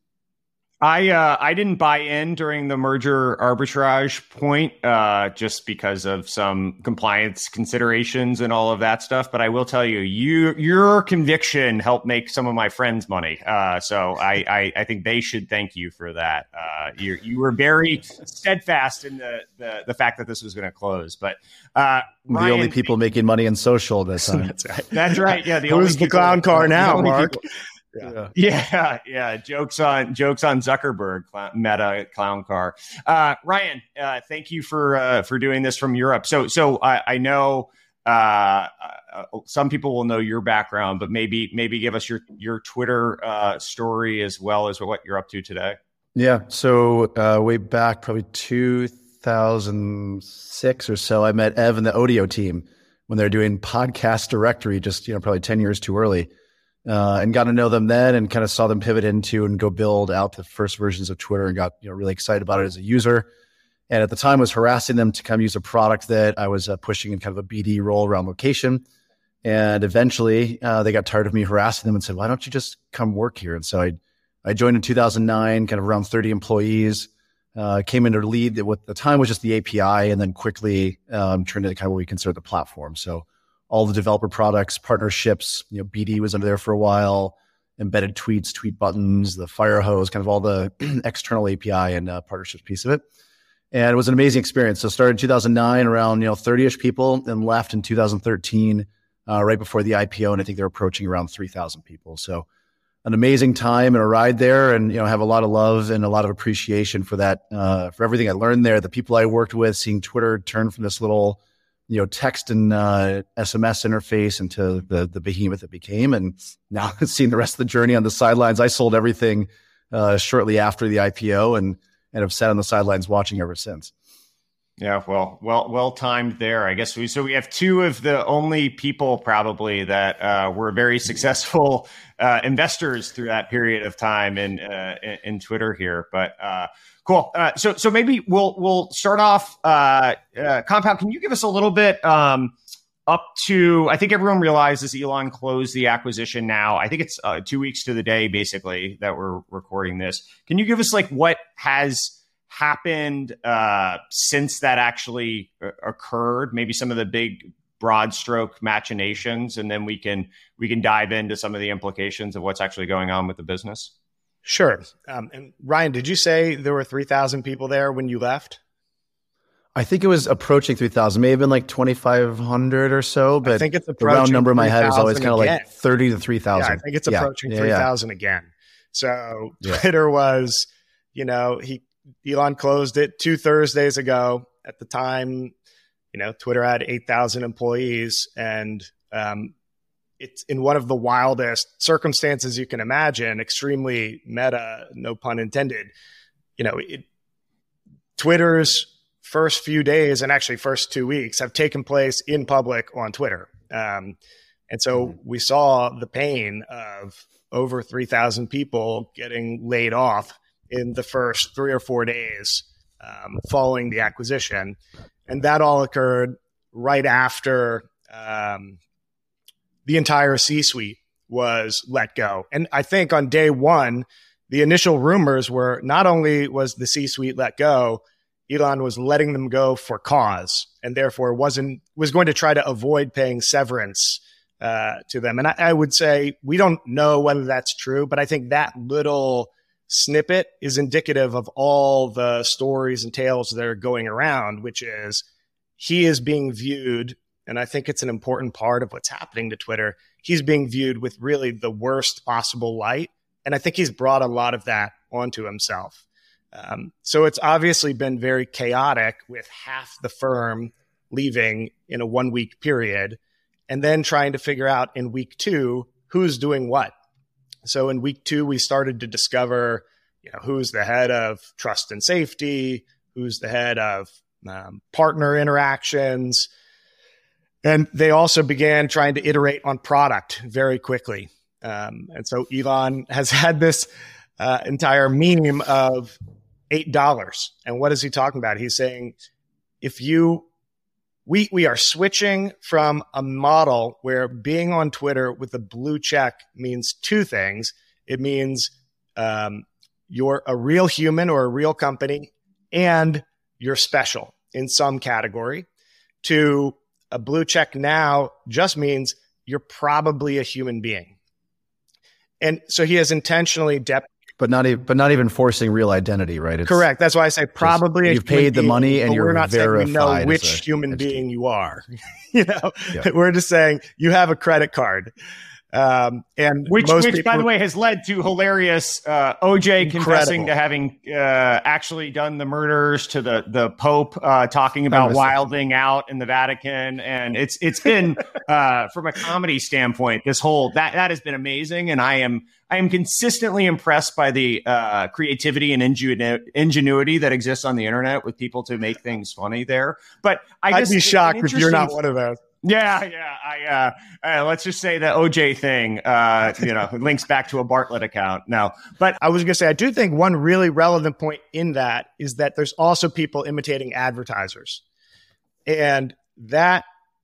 I uh, I didn't buy in during the merger arbitrage point uh, just because of some compliance considerations and all of that stuff. But I will tell you, you your conviction helped make some of my friends money. Uh, so I, I, I think they should thank you for that. Uh, you you were very steadfast in the the, the fact that this was going to close. But uh, Ryan, the only people making money in social this time. That's right. That's right. Yeah. The Who's the clown car now, Mark? People, Yeah. yeah, yeah. Jokes on jokes on Zuckerberg, cl- Meta clown car. Uh, Ryan, uh, thank you for uh, for doing this from Europe. So, so I, I know uh, uh, some people will know your background, but maybe maybe give us your your Twitter uh, story as well as what you're up to today. Yeah. So uh, way back, probably two thousand six or so, I met Ev and the Odeo team when they were doing Podcast Directory. Just you know, probably ten years too early. Uh, and got to know them then and kind of saw them pivot into and go build out the first versions of Twitter and got you know really excited about it as a user. And at the time was harassing them to come use a product that I was uh, pushing in kind of a B D role around location. And eventually uh, they got tired of me harassing them and said, why don't you just come work here? And so I I joined in two thousand nine, kind of around thirty employees, uh, came in to lead what at the time was just the A P I and then quickly um, turned into kind of what we consider the platform. So all the developer products, partnerships, you know, B D was under there for a while, embedded tweets, tweet buttons, the fire hose, kind of all the external A P I and uh, partnerships piece of it. And it was an amazing experience. So started in two thousand nine, around, you know, thirty-ish people, and left in two thousand thirteen, uh, right before the I P O. And I think they're approaching around three thousand people. So an amazing time and a ride there, and, you know, have a lot of love and a lot of appreciation for that, uh, for everything I learned there, the people I worked with, seeing Twitter turn from this little, you know, text and uh, S M S interface into the the behemoth it became. And now seeing the rest of the journey on the sidelines. I sold everything uh, shortly after the I P O and, and have sat on the sidelines watching ever since. Yeah, well, well, well timed there. I guess we so we have two of the only people probably that uh, were very successful uh, investors through that period of time in uh, in, in Twitter here. But uh, cool. Uh, so so maybe we'll we'll start off. Uh, uh, Compound, can you give us a little bit um, up to? I think everyone realizes Elon closed the acquisition now. I think it's uh, two weeks to the day, basically, that we're recording this. Can you give us like what has happened uh, since that actually uh, occurred? Maybe some of the big broad stroke machinations, and then we can we can dive into some of the implications of what's actually going on with the business. Sure. Um, and Ryan, did you say there were three thousand people there when you left? I think it was approaching three thousand, may have been like twenty-five hundred or so, but I think it's the round number in my head is always kind of again. like thirty to three thousand. Yeah, I think it's approaching yeah. three thousand yeah, yeah. again. So yeah. Twitter was, you know, he Elon closed it two Thursdays ago. At the time, you know, Twitter had eight thousand employees, and um, it's in one of the wildest circumstances you can imagine, extremely meta, no pun intended. You know, it, Twitter's first few days and actually first two weeks have taken place in public on Twitter. Um, and so we saw the pain of over three thousand people getting laid off in the first three or four days um, following the acquisition. And that all occurred right after um, the entire C-suite was let go. And I think on day one, the initial rumors were not only was the C-suite let go, Elon was letting them go for cause, and therefore wasn't was going to try to avoid paying severance uh, to them. And I, I would say we don't know whether that's true, but I think that little snippet is indicative of all the stories and tales that are going around, which is he is being viewed, and I think it's an important part of what's happening to Twitter. He's being viewed with really the worst possible light, and I think he's brought a lot of that onto himself. Um, so it's obviously been very chaotic with half the firm leaving in a one week period, and then trying to figure out in week two who's doing what. So in week two, we started to discover, you know, who's the head of trust and safety, who's the head of um, partner interactions. And they also began trying to iterate on product very quickly. Um, and so Elon has had this uh, entire meme of eight dollars. And what is he talking about? He's saying, if you, we, we are switching from a model where being on Twitter with a blue check means two things. It means um, you're a real human or a real company, and you're special in some category, to a blue check now just means you're probably a human being. And so he has intentionally dep- But not even, but not even forcing real identity, right? It's correct. That's why I say probably. You've paid the being, money and you're we're not saying we know which a, human being you are. you know, yeah. We're just saying you have a credit card, um, and which, most which people, by the way, has led to hilarious uh, O J Incredible. confessing to having uh, actually done the murders, to the the Pope uh, talking about wilding out in the Vatican, and it's it's been uh, from a comedy standpoint, this whole that that has been amazing, and I am. I am consistently impressed by the uh, creativity and ingenu- ingenuity that exists on the internet with people to make things funny there. But I I'd just, be shocked if you're not interesting- one of those. Yeah, yeah. I uh, uh, let's just say the O J thing, uh, you know, links back to a Bartlett account. No, but I was going to say, I do think one really relevant point in that is that there's also people imitating advertisers, and that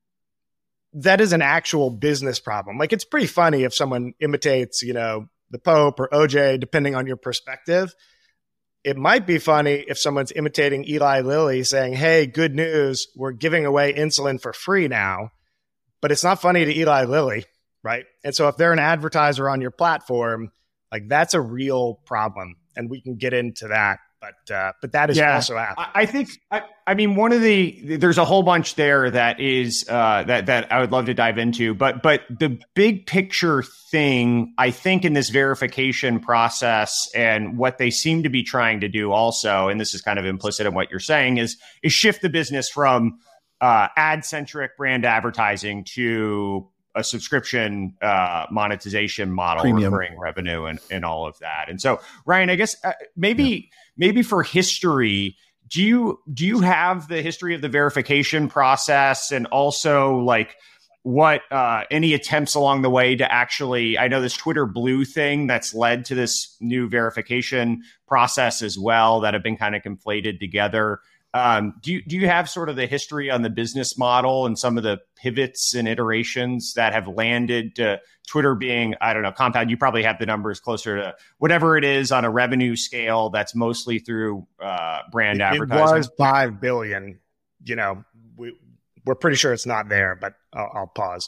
that is an actual business problem. Like, it's pretty funny if someone imitates, you know, the Pope or O J, depending on your perspective. It might be funny if someone's imitating Eli Lilly saying, hey, good news, we're giving away insulin for free now. But it's not funny to Eli Lilly, right? And so if they're an advertiser on your platform, like, that's a real problem. And we can get into that. But uh, but that is yeah, also happening. I, I think, I, I mean, one of the, there's a whole bunch there that is, uh, that, that I would love to dive into. But, but the big picture thing, I think, in this verification process and what they seem to be trying to do also, and this is kind of implicit in what you're saying, is, is shift the business from uh, ad-centric brand advertising to a subscription uh, monetization model, Premium. recurring revenue, and, and all of that. And so, Ryan, I guess uh, maybe yeah. maybe for history, do you do you have the history of the verification process, and also like what uh, any attempts along the way to actually, I know this Twitter Blue thing that's led to this new verification process as well that have been kind of conflated together. Um, do you, do you have sort of the history on the business model and some of the pivots and iterations that have landed to Twitter being, I don't know, compound? You probably have the numbers closer to whatever it is on a revenue scale that's mostly through uh, brand it, advertising. It was five billion. You know, we, we're pretty sure it's not there, but I'll, I'll pause.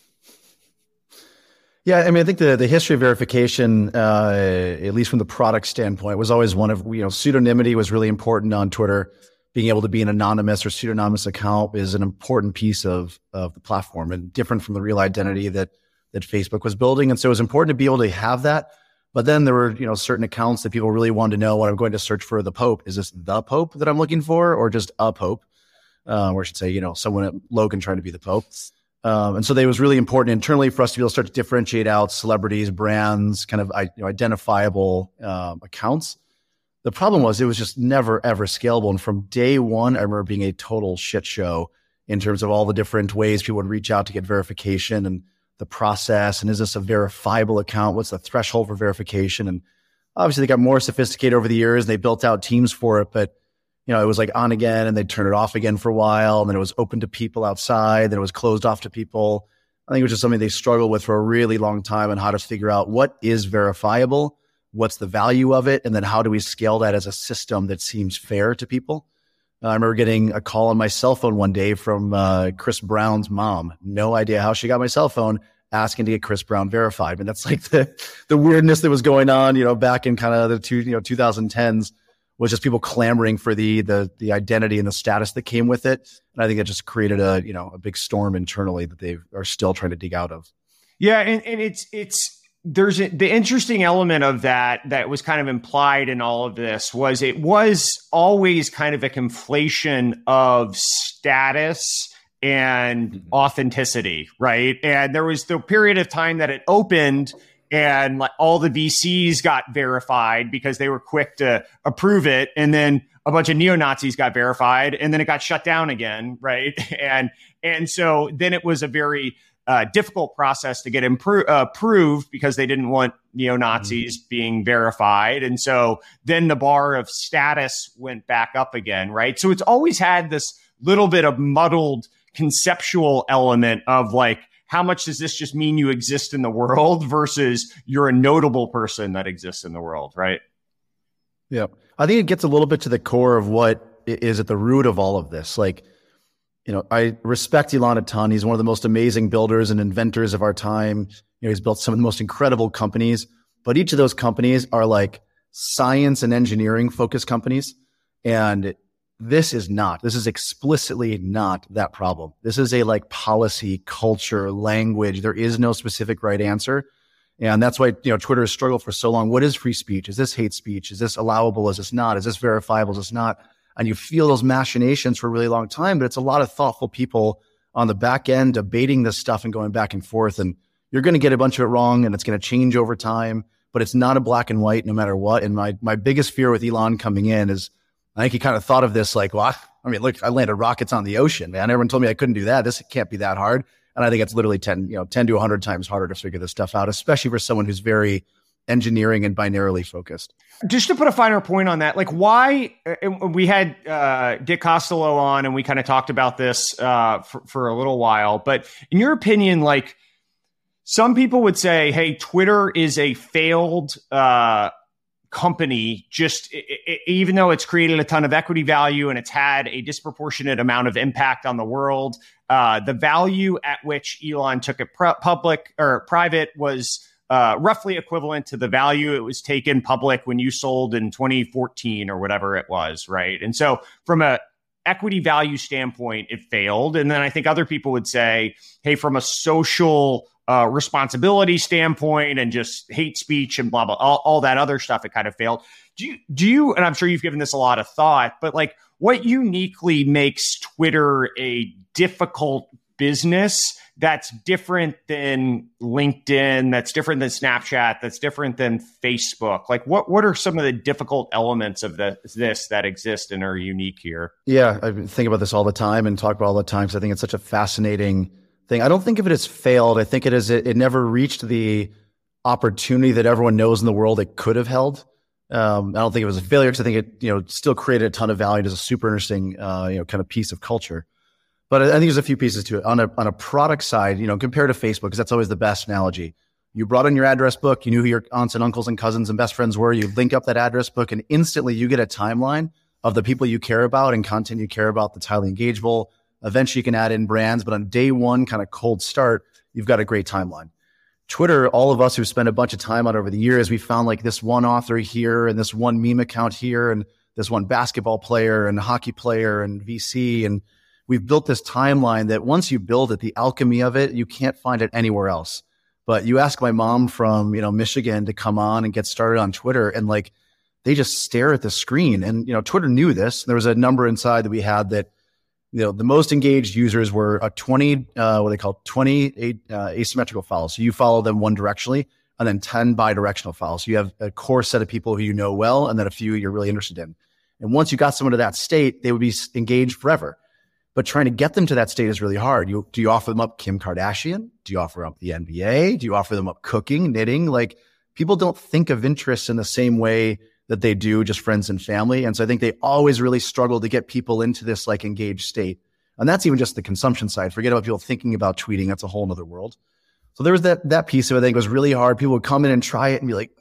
Yeah, I mean, I think the, the history of verification, uh, at least from the product standpoint, was always one of, you know, pseudonymity was really important on Twitter. Being able to be an anonymous or pseudonymous account is an important piece of, of the platform, and different from the real identity that, that Facebook was building. And so it was important to be able to have that. But then there were, you know, certain accounts that people really wanted to know when I'm going to search for the Pope. Is this the Pope that I'm looking for, or just a Pope? Uh, or I should say, you know, someone at Logan trying to be the Pope. Um, and so it was really important internally for us to be able to start to differentiate out celebrities, brands, kind of you know, identifiable um, accounts. The problem was it was just never, ever scalable. And from day one, I remember being a total shit show in terms of all the different ways people would reach out to get verification and the process. And is this a verifiable account? What's the threshold for verification? And obviously they got more sophisticated over the years. They built out teams for it, but you know, it was like on again and they'd turn it off again for a while. And then it was open to people outside. Then it was closed off to people. I think it was just something they struggled with for a really long time on how to figure out what is verifiable what's the value of it? And then how do we scale that as a system that seems fair to people? Uh, I remember getting a call on my cell phone one day from uh, Chris Brown's mom. No idea how she got my cell phone, asking to get Chris Brown verified. And that's like the the weirdness that was going on, you know, back in kind of the two, you know, twenty tens, was just people clamoring for the the the identity and the status that came with it. And I think that just created a, you know, a big storm internally that they are still trying to dig out of. Yeah, and, and it's it's there's a, the interesting element of that that was kind of implied in all of this was it was always kind of a conflation of status and authenticity, right? And there was the period of time that it opened and like all the V Cs got verified because they were quick to approve it. And then a bunch of neo-Nazis got verified and then it got shut down again, right? And and so then it was a very uh, difficult process to get impro- uh, approved because they didn't want neo-Nazis mm-hmm. being verified. And so then the bar of status went back up again, right? So it's always had this little bit of muddled conceptual element of like, how much does this just mean you exist in the world versus you're a notable person that exists in the world, right? Yeah. I think it gets a little bit to the core of what is at the root of all of this. Like, you know, I respect Elon a ton. He's one of the most amazing builders and inventors of our time. You know, he's built some of the most incredible companies, but each of those companies are like science and engineering focused companies. And this is not, this is explicitly not that problem. This is a like policy, culture, language. There is no specific right answer. And that's why, you know, Twitter has struggled for so long. What is free speech? Is this hate speech? Is this allowable? Is this not? Is this verifiable? Is this not? And you feel those machinations for a really long time, but it's a lot of thoughtful people on the back end debating this stuff and going back and forth. And you're going to get a bunch of it wrong and it's going to change over time, but it's not a black and white no matter what. And my, my biggest fear with Elon coming in is I think he kind of thought of this like, well, I, I mean, look, I landed rockets on the ocean, man. Everyone told me I couldn't do that. This can't be that hard. And I think it's literally ten, you know, ten to one hundred times harder to figure this stuff out, especially for someone who's very engineering and binarily focused. Just to put a finer point on that, like why we had uh, Dick Costello on and we kind of talked about this uh, for, for a little while. But in your opinion, like some people would say, hey, Twitter is a failed uh, company, just it, it, even though it's created a ton of equity value and it's had a disproportionate amount of impact on the world. Uh, the value at which Elon took it pr- public or private was uh, roughly equivalent to the value it was taken public when you sold in twenty fourteen or whatever it was, right? And so from a equity value standpoint, it failed. And then I think other people would say, hey, from a social uh, responsibility standpoint and just hate speech and blah, blah, all, all that other stuff, it kind of failed. Do you, do you, and I'm sure you've given this a lot of thought, but like what uniquely makes Twitter a difficult business that's different than LinkedIn, that's different than Snapchat, that's different than Facebook? Like what, what are some of the difficult elements of the, this that exist and are unique here? Yeah, I think about this all the time and talk about it all the time because I think it's such a fascinating thing. I don't think of it as failed. I think it is, it, it never reached the opportunity that everyone knows in the world it could have held. Um, I don't think it was a failure because I think it, you know, still created a ton of value as a super interesting, uh, you know, kind of piece of culture. But I think there's a few pieces to it. On a on a product side, you know, compared to Facebook, because that's always the best analogy. You brought in your address book, you knew who your aunts and uncles and cousins and best friends were. You link up that address book, and instantly you get a timeline of the people you care about and content you care about that's highly engageable. Eventually, you can add in brands, but on day one, kind of cold start, you've got a great timeline. Twitter, all of us who spent a bunch of time on over the years, we found like this one author here and this one meme account here and this one basketball player and hockey player and V C. And we've built this timeline that once you build it, the alchemy of it, you can't find it anywhere else. But you ask my mom from, you know, Michigan to come on and get started on Twitter, and like they just stare at the screen. And, you know, Twitter knew this. There was a number inside that we had that, you know, the most engaged users were a twenty, uh, what they call twenty uh, asymmetrical follows. So you follow them one directionally, and then ten bi-directional follows. So you have a core set of people who you know well, and then a few you're really interested in. And once you got someone to that state, they would be engaged forever. But trying to get them to that state is really hard. You, do you offer them up Kim Kardashian? Do you offer up the N B A? Do you offer them up cooking, knitting? Like people don't think of interests in the same way that they do just friends and family. And so I think they always really struggle to get people into this like engaged state. And that's even just the consumption side. Forget about people thinking about tweeting. That's a whole nother world. So there was that, that piece of it. I think was really hard. People would come in and try it and be like,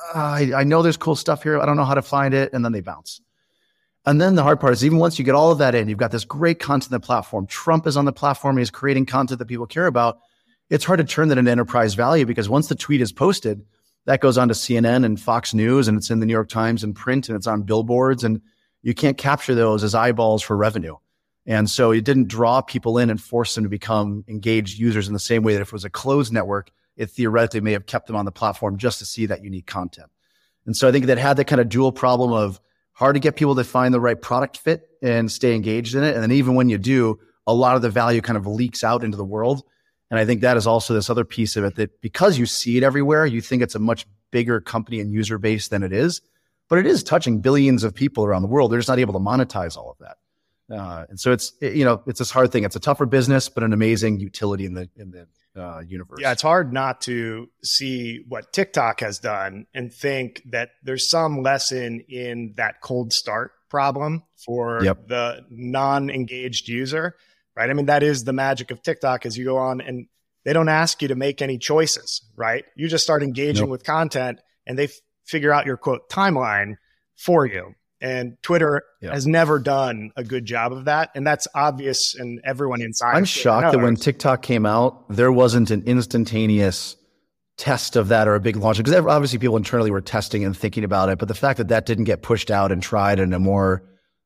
I, I know there's cool stuff here. I don't know how to find it. And then they bounce. And then the hard part is even once you get all of that in, you've got this great content on the platform. Trump is on the platform. He's creating content that people care about. It's hard to turn that into enterprise value because once the tweet is posted, that goes on to C N N and Fox News, and it's in the New York Times and print, and it's on billboards, and you can't capture those as eyeballs for revenue. And so it didn't draw people in and force them to become engaged users in the same way that if it was a closed network, it theoretically may have kept them on the platform just to see that unique content. And so I think that had that kind of dual problem of hard to get people to find the right product fit and stay engaged in it. And then even when you do, a lot of the value kind of leaks out into the world. And I think that is also this other piece of it that because you see it everywhere, you think it's a much bigger company and user base than it is. But it is touching billions of people around the world. They're just not able to monetize all of that. Uh, and so it's, it, you know, it's this hard thing. It's a tougher business, but an amazing utility in the, in the uh, universe. Yeah. It's hard not to see what TikTok has done and think that there's some lesson in that cold start problem for Yep. the non-engaged user, right? I mean, that is the magic of TikTok as you go on and they don't ask you to make any choices, right? You just start engaging Nope. with content and they f- figure out your quote timeline for you. And Twitter Yeah. has never done a good job of that. And that's obvious and everyone inside. I'm shocked that when TikTok came out, there wasn't an instantaneous test of that or a big launch. Because obviously people internally were testing and thinking about it. But the fact that that didn't get pushed out and tried in a more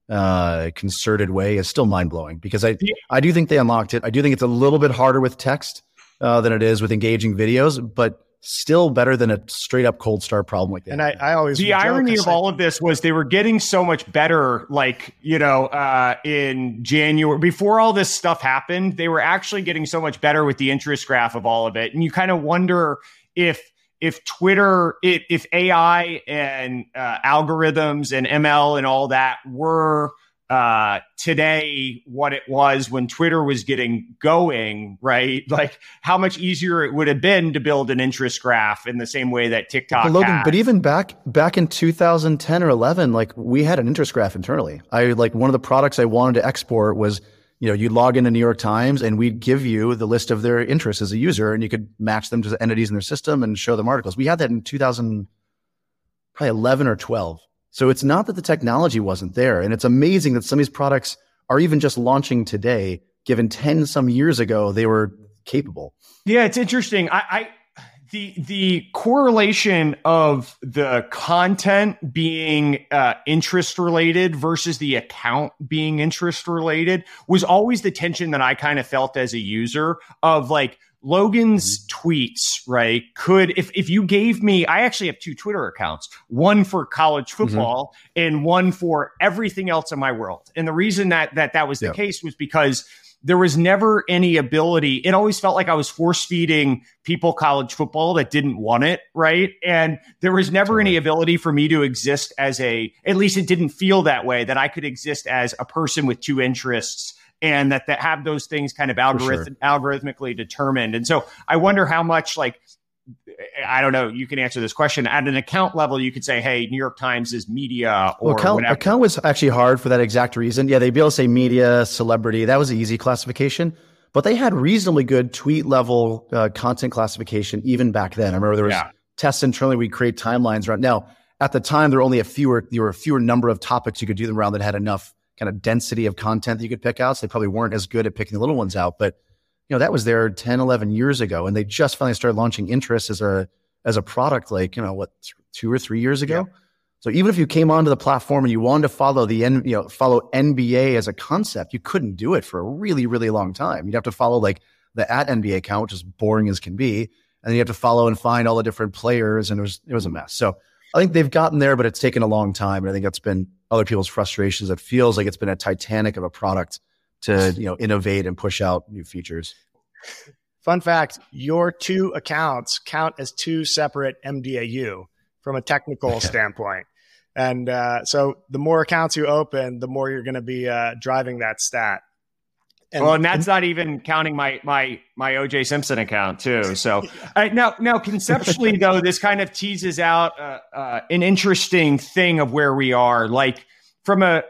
uh, concerted way is still mind-blowing. Because I, I do think they unlocked it. I do think it's a little bit harder with text uh, than it is with engaging videos. But still better than a straight up cold start problem like that. And I, I always the irony of all of this was they were getting so much better, like, you know, uh, in January, before all this stuff happened, they were actually getting so much better with the interest graph of all of it. And you kind of wonder if, if Twitter, if, if A I and uh, algorithms and M L and all that were uh, today what it was when Twitter was getting going, right? Like how much easier it would have been to build an interest graph in the same way that TikTok but Logan, had. but even back back in two thousand ten or eleven, like we had an interest graph internally. I like one of the products I wanted to export was, you know, you'd log into New York Times and we'd give you the list of their interests as a user and you could match them to the entities in their system and show them articles. We had that in two thousand, probably eleven or twelve. So it's not that the technology wasn't there. And it's amazing that some of these products are even just launching today, given ten some years ago, they were capable. Yeah, it's interesting. I, I the the correlation of the content being uh, interest related versus the account being interest related was always the tension that I kind of felt as a user of like, Logan's tweets, right? Could, if, if you gave me, I actually have two Twitter accounts, one for college football mm-hmm. and one for everything else in my world. And the reason that, that, that was the yep. case was because there was never any ability. It always felt like I was force feeding people college football that didn't want it. Right. And there was never totally. any ability for me to exist as a, at least it didn't feel that way, that I could exist as a person with two interests. And that, that have those things kind of algorithm, sure. algorithmically determined. And so I wonder how much, like, I don't know, you can answer this question. At an account level, you could say, hey, New York Times is media or well, account, whatever. Account was actually hard for that exact reason. Yeah, they'd be able to say media, celebrity. That was an easy classification. But they had reasonably good tweet level uh, content classification even back then. I remember there was yeah. tests internally. We'd create timelines around. Now, at the time, there were only a fewer, there were a fewer number of topics you could do them around that had enough kind of density of content that you could pick out. So they probably weren't as good at picking the little ones out, but you know, that was there ten, eleven years ago. And they just finally started launching interest as a, as a product, like, you know, what, two or three years ago. Yeah. So even if you came onto the platform and you wanted to follow the, N, you know, follow N B A as a concept, you couldn't do it for a really, really long time. You'd have to follow like the at N B A account, which is boring as can be. And then you have to follow and find all the different players. And it was, it was a mess. So I think they've gotten there, but it's taken a long time. And I think that's been other people's frustrations. It feels like it's been a Titanic of a product to, you know, innovate and push out new features. Fun fact, your two accounts count as two separate M D A U from a technical standpoint. And uh, so the more accounts you open, the more you're going to be uh, driving that stat. And, well, and that's not even counting my my my O J Simpson account too. So uh, now now conceptually though, this kind of teases out uh, uh, an interesting thing of where we are. Like from a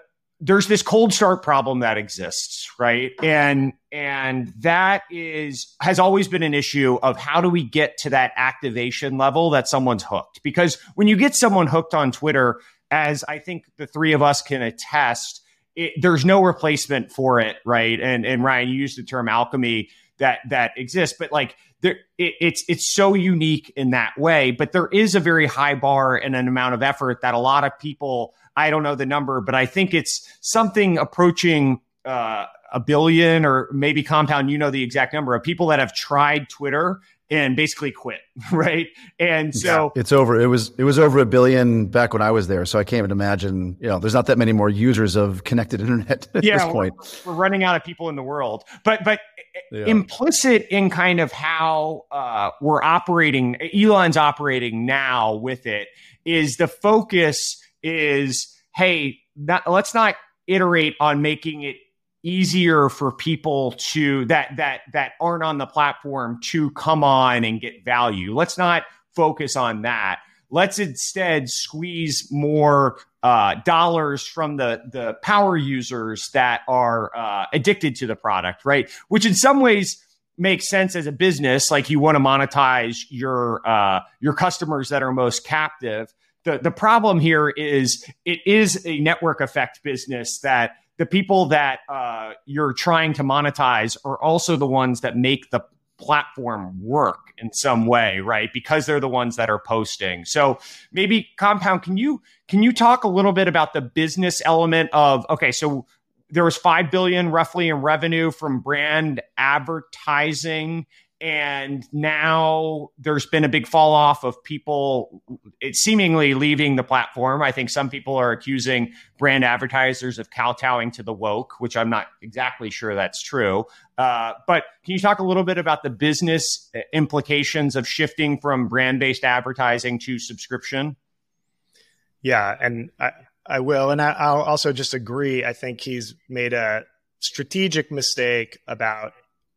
there's this cold start problem that exists, right? And and that is has always been an issue of how do we get to that activation level that someone's hooked? Because when you get someone hooked on Twitter, as I think the three of us can attest, it, there's no replacement for it, right? And and Ryan, you used the term alchemy that that exists, but like there, it, it's it's so unique in that way. But there is a very high bar and an amount of effort that a lot of people, I don't know the number, but I think it's something approaching uh, a billion, or maybe Compound, you know the exact number of people that have tried Twitter and basically quit, right? And so yeah, it's over. It was it was over a billion back when I was there, so I can't even imagine. You know, there's not that many more users of connected internet at yeah, this point. We're, we're running out of people in the world, but but yeah. implicit in kind of how uh, we're operating, Elon's operating now with it, is the focus is, hey, not, let's not iterate on making it easier for people to that that that aren't on the platform to come on and get value. Let's not focus on that. Let's instead squeeze more uh, dollars from the the power users that are uh, addicted to the product, right? Which in some ways makes sense as a business. Like you want to monetize your uh, your customers that are most captive. The the problem here is it is a network effect business that the people that uh, you're trying to monetize are also the ones that make the platform work in some way, right? Because they're the ones that are posting. So maybe Compound, can you can you talk a little bit about the business element of, okay, so there was five billion roughly in revenue from brand advertising, and now there's been a big fall off of people it seemingly leaving the platform. I think some people are accusing brand advertisers of kowtowing to the woke, which I'm not exactly sure that's true. Uh, but can you talk a little bit about the business implications of shifting from brand-based advertising to subscription? Yeah, and I, I will. And I, I'll also just agree. I think he's made a strategic mistake about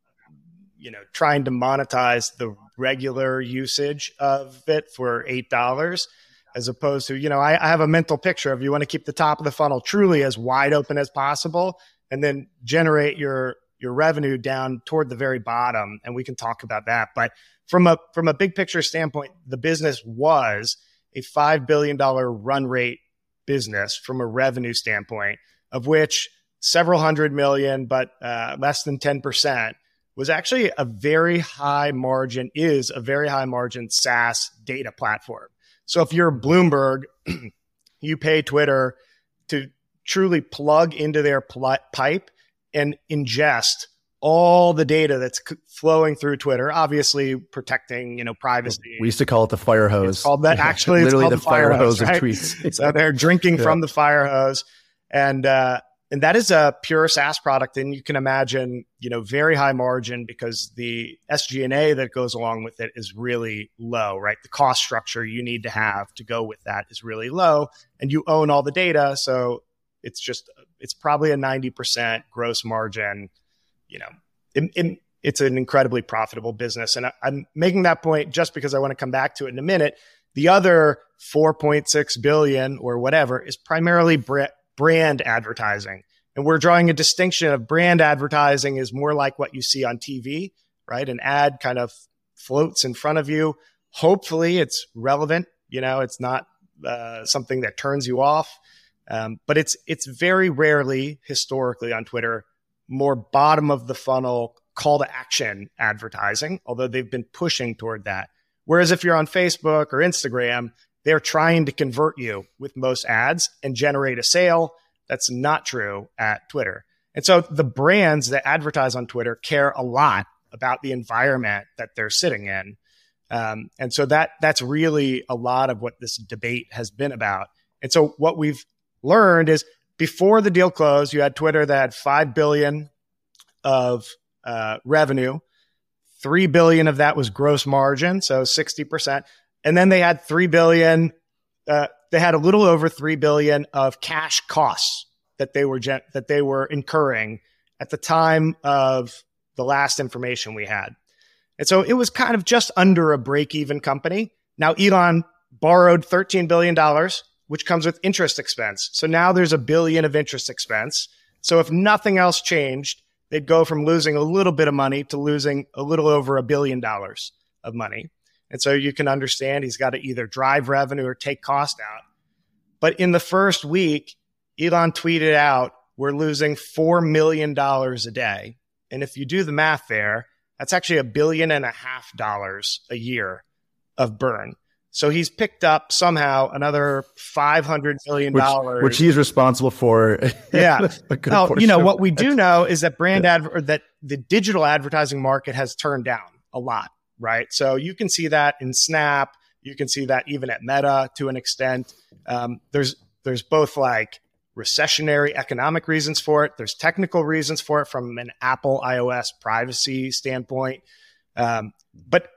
you know, trying to monetize the regular usage of it for eight dollars, as opposed to, you know, I, I have a mental picture of you want to keep the top of the funnel truly as wide open as possible, and then generate your your revenue down toward the very bottom. And we can talk about that. But from a from a big picture standpoint, the business was a five billion dollars run rate business from a revenue standpoint, of which several hundred million, but uh, less than ten percent was actually a very high margin, is a very high margin SaaS data platform. So if you're Bloomberg, you pay Twitter to truly plug into their pl- pipe and ingest all the data that's c- flowing through Twitter, obviously protecting, you know, privacy. We used to call it the fire hose. It's called that. Actually, literally it's the, the fire hose, right? of tweets. So they're drinking yeah. from the fire hose. And, uh, And that is a pure SaaS product. And you can imagine, you know, very high margin because the S G and A that goes along with it is really low, right? The cost structure you need to have to go with that is really low, and you own all the data. So it's just, it's probably a ninety percent gross margin, you know, it, it, it's an incredibly profitable business. And I, I'm making that point just because I want to come back to it in a minute. The other four point six billion or whatever is primarily Brett. brand advertising. And we're drawing a distinction of brand advertising is more like what you see on T V, right? An ad kind of floats in front of you. Hopefully it's relevant. You know, it's not uh, something that turns you off. Um, but it's, it's very rarely historically on Twitter, more bottom of the funnel call to action advertising, although they've been pushing toward that. Whereas if you're on Facebook or Instagram, they're trying to convert you with most ads and generate a sale. That's not true at Twitter. And so the brands that advertise on Twitter care a lot about the environment that they're sitting in. Um, and so that that's really a lot of what this debate has been about. And so what we've learned is before the deal closed, you had Twitter that had five billion dollars of uh, revenue. three billion dollars of that was gross margin, so sixty percent. And then they had three billion dollars, uh, they had a little over three billion dollars of cash costs that they were gen- that they were incurring at the time of the last information we had. And so it was kind of just under a break-even company. Now, Elon borrowed thirteen billion dollars which comes with interest expense. So now there's a billion of interest expense. So if nothing else changed, they'd go from losing a little bit of money to losing a little over a billion dollars of money. And so you can understand he's got to either drive revenue or take cost out. But in the first week, Elon tweeted out, we're losing four million dollars a day. And if you do the math there, that's actually a billion and a half dollars a year of burn. So he's picked up somehow another five hundred million dollars. Which, which he's responsible for. Yeah. Now, you know, what we do know is that brand yeah. ad, or that the digital advertising market has turned down a lot, right? So you can see that in Snap. You can see that even at Meta to an extent. Um, there's there's both like recessionary economic reasons for it. There's technical reasons for it from an Apple iOS privacy standpoint. Um, but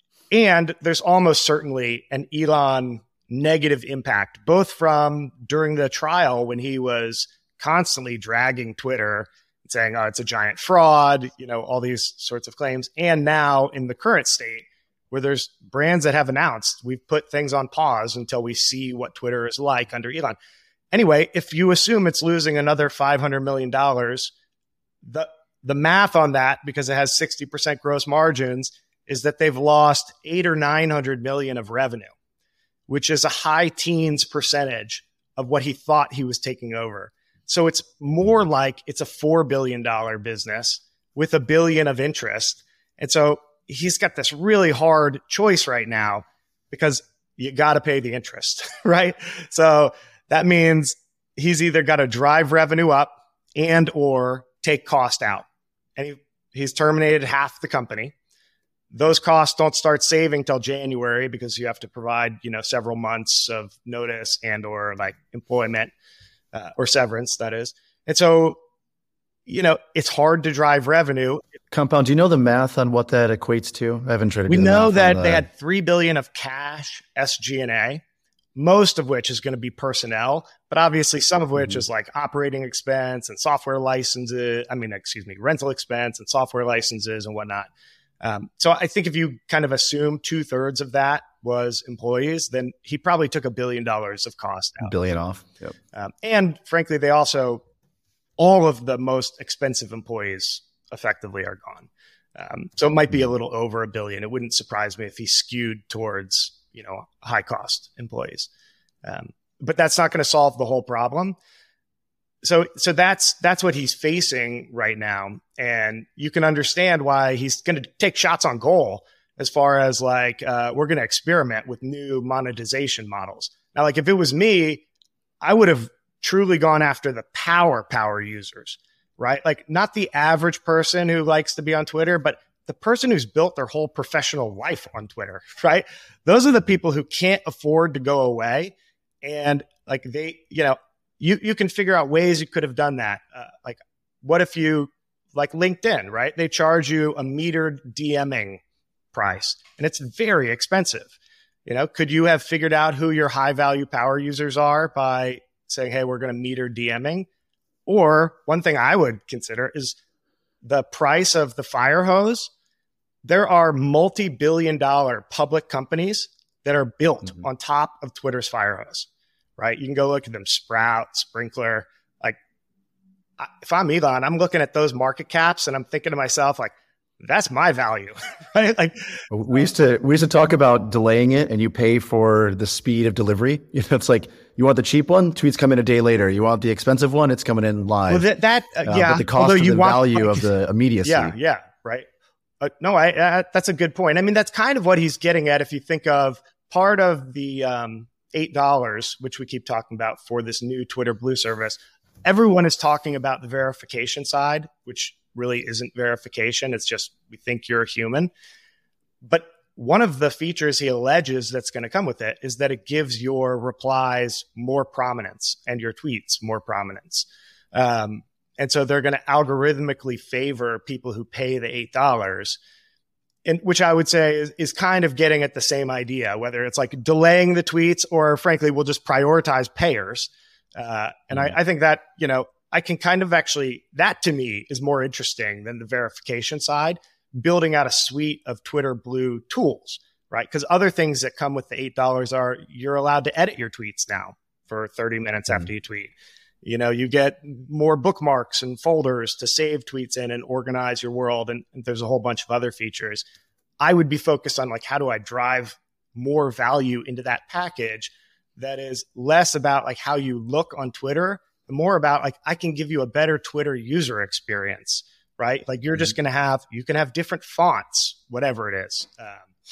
And there's almost certainly an Elon negative impact, both from during the trial when he was constantly dragging Twitter and saying, oh, it's a giant fraud, you know, all these sorts of claims. And now in the current state where there's brands that have announced we've put things on pause until we see what Twitter is like under Elon. Anyway, if you assume it's losing another five hundred million dollars, the, the math on that, because it has sixty percent gross margins, is that they've lost eight or nine hundred million of revenue, which is a high teens percentage of what he thought he was taking over. So it's more like it's a four billion dollars business with a billion of interest. And so he's got this really hard choice right now because you got to pay the interest, right? So that means he's either got to drive revenue up and or take cost out. And he, he's terminated half the company. Those costs don't start saving till January because you have to provide, you know, several months of notice and or like employment uh, or severance, that is. And so, you know, it's hard to drive revenue. Compound, do you know the math on what that equates to? I haven't tried to do We the know math that on they had three billion dollars of cash S G and A, most of which is going to be personnel, but obviously some of which mm-hmm. is like operating expense and software licenses. I mean, excuse me, rental expense and software licenses and whatnot. Um, so I think if you kind of assume two thirds of that was employees, then he probably took a billion dollars of cost out. Billion off. Yep. Um, and frankly, they also, all of the most expensive employees effectively are gone. Um, so it might be a little over a billion. It wouldn't surprise me if he skewed towards, you know, high cost employees. Um, but that's not going to solve the whole problem. So, so that's, that's what he's facing right now. And you can understand why he's going to take shots on goal as far as like, uh, we're going to experiment with new monetization models. Now, like if it was me, I would have truly gone after the power, power users, right? Like not the average person who likes to be on Twitter, but the person who's built their whole professional life on Twitter, right? Those are the people who can't afford to go away. And like they, you know, You you can figure out ways you could have done that. Uh, like, what if you, like LinkedIn, right? They charge you a metered DMing price, and it's very expensive. You know, could you have figured out who your high value power users are by saying, hey, we're going to meter DMing? Or one thing I would consider is the price of the fire hose. There are multi-billion dollar public companies that are built mm-hmm. on top of Twitter's fire hose. Right? You can go look at them, Sprout, Sprinkler. Like, if I'm Elon, I'm looking at those market caps and I'm thinking to myself, like, that's my value, right? Like, we used to we used to talk about delaying it, and you pay for the speed of delivery. You know, it's like you want the cheap one, tweets come in a day later. You want the expensive one, it's coming in live. Well, that, that uh, uh, yeah, but the cost of the want, value like, of the immediacy. Yeah, yeah, right. Uh, no, I uh, that's a good point. I mean, that's kind of what he's getting at. If you think of part of the um, eight dollars, which we keep talking about for this new Twitter Blue service, everyone is talking about the verification side, which really isn't verification. It's just, we think you're a human. But one of the features he alleges that's going to come with it is that it gives your replies more prominence and your tweets more prominence. Um, and so they're going to algorithmically favor people who pay the eight dollars. And which I would say is, is kind of getting at the same idea, whether it's like delaying the tweets or frankly, we'll just prioritize payers. Uh, and mm-hmm. I, I think that, you know, I can kind of actually, that to me is more interesting than the verification side, building out a suite of Twitter Blue tools, right? Because other things that come with the eight dollars are you're allowed to edit your tweets now, for thirty minutes mm-hmm. after you tweet. You know, you get more bookmarks and folders to save tweets in and organize your world. And, and there's a whole bunch of other features. I would be focused on like, how do I drive more value into that package that is less about like how you look on Twitter, and more about like, I can give you a better Twitter user experience, right? Like you're mm-hmm. just going to have, you can have different fonts, whatever it is. Um,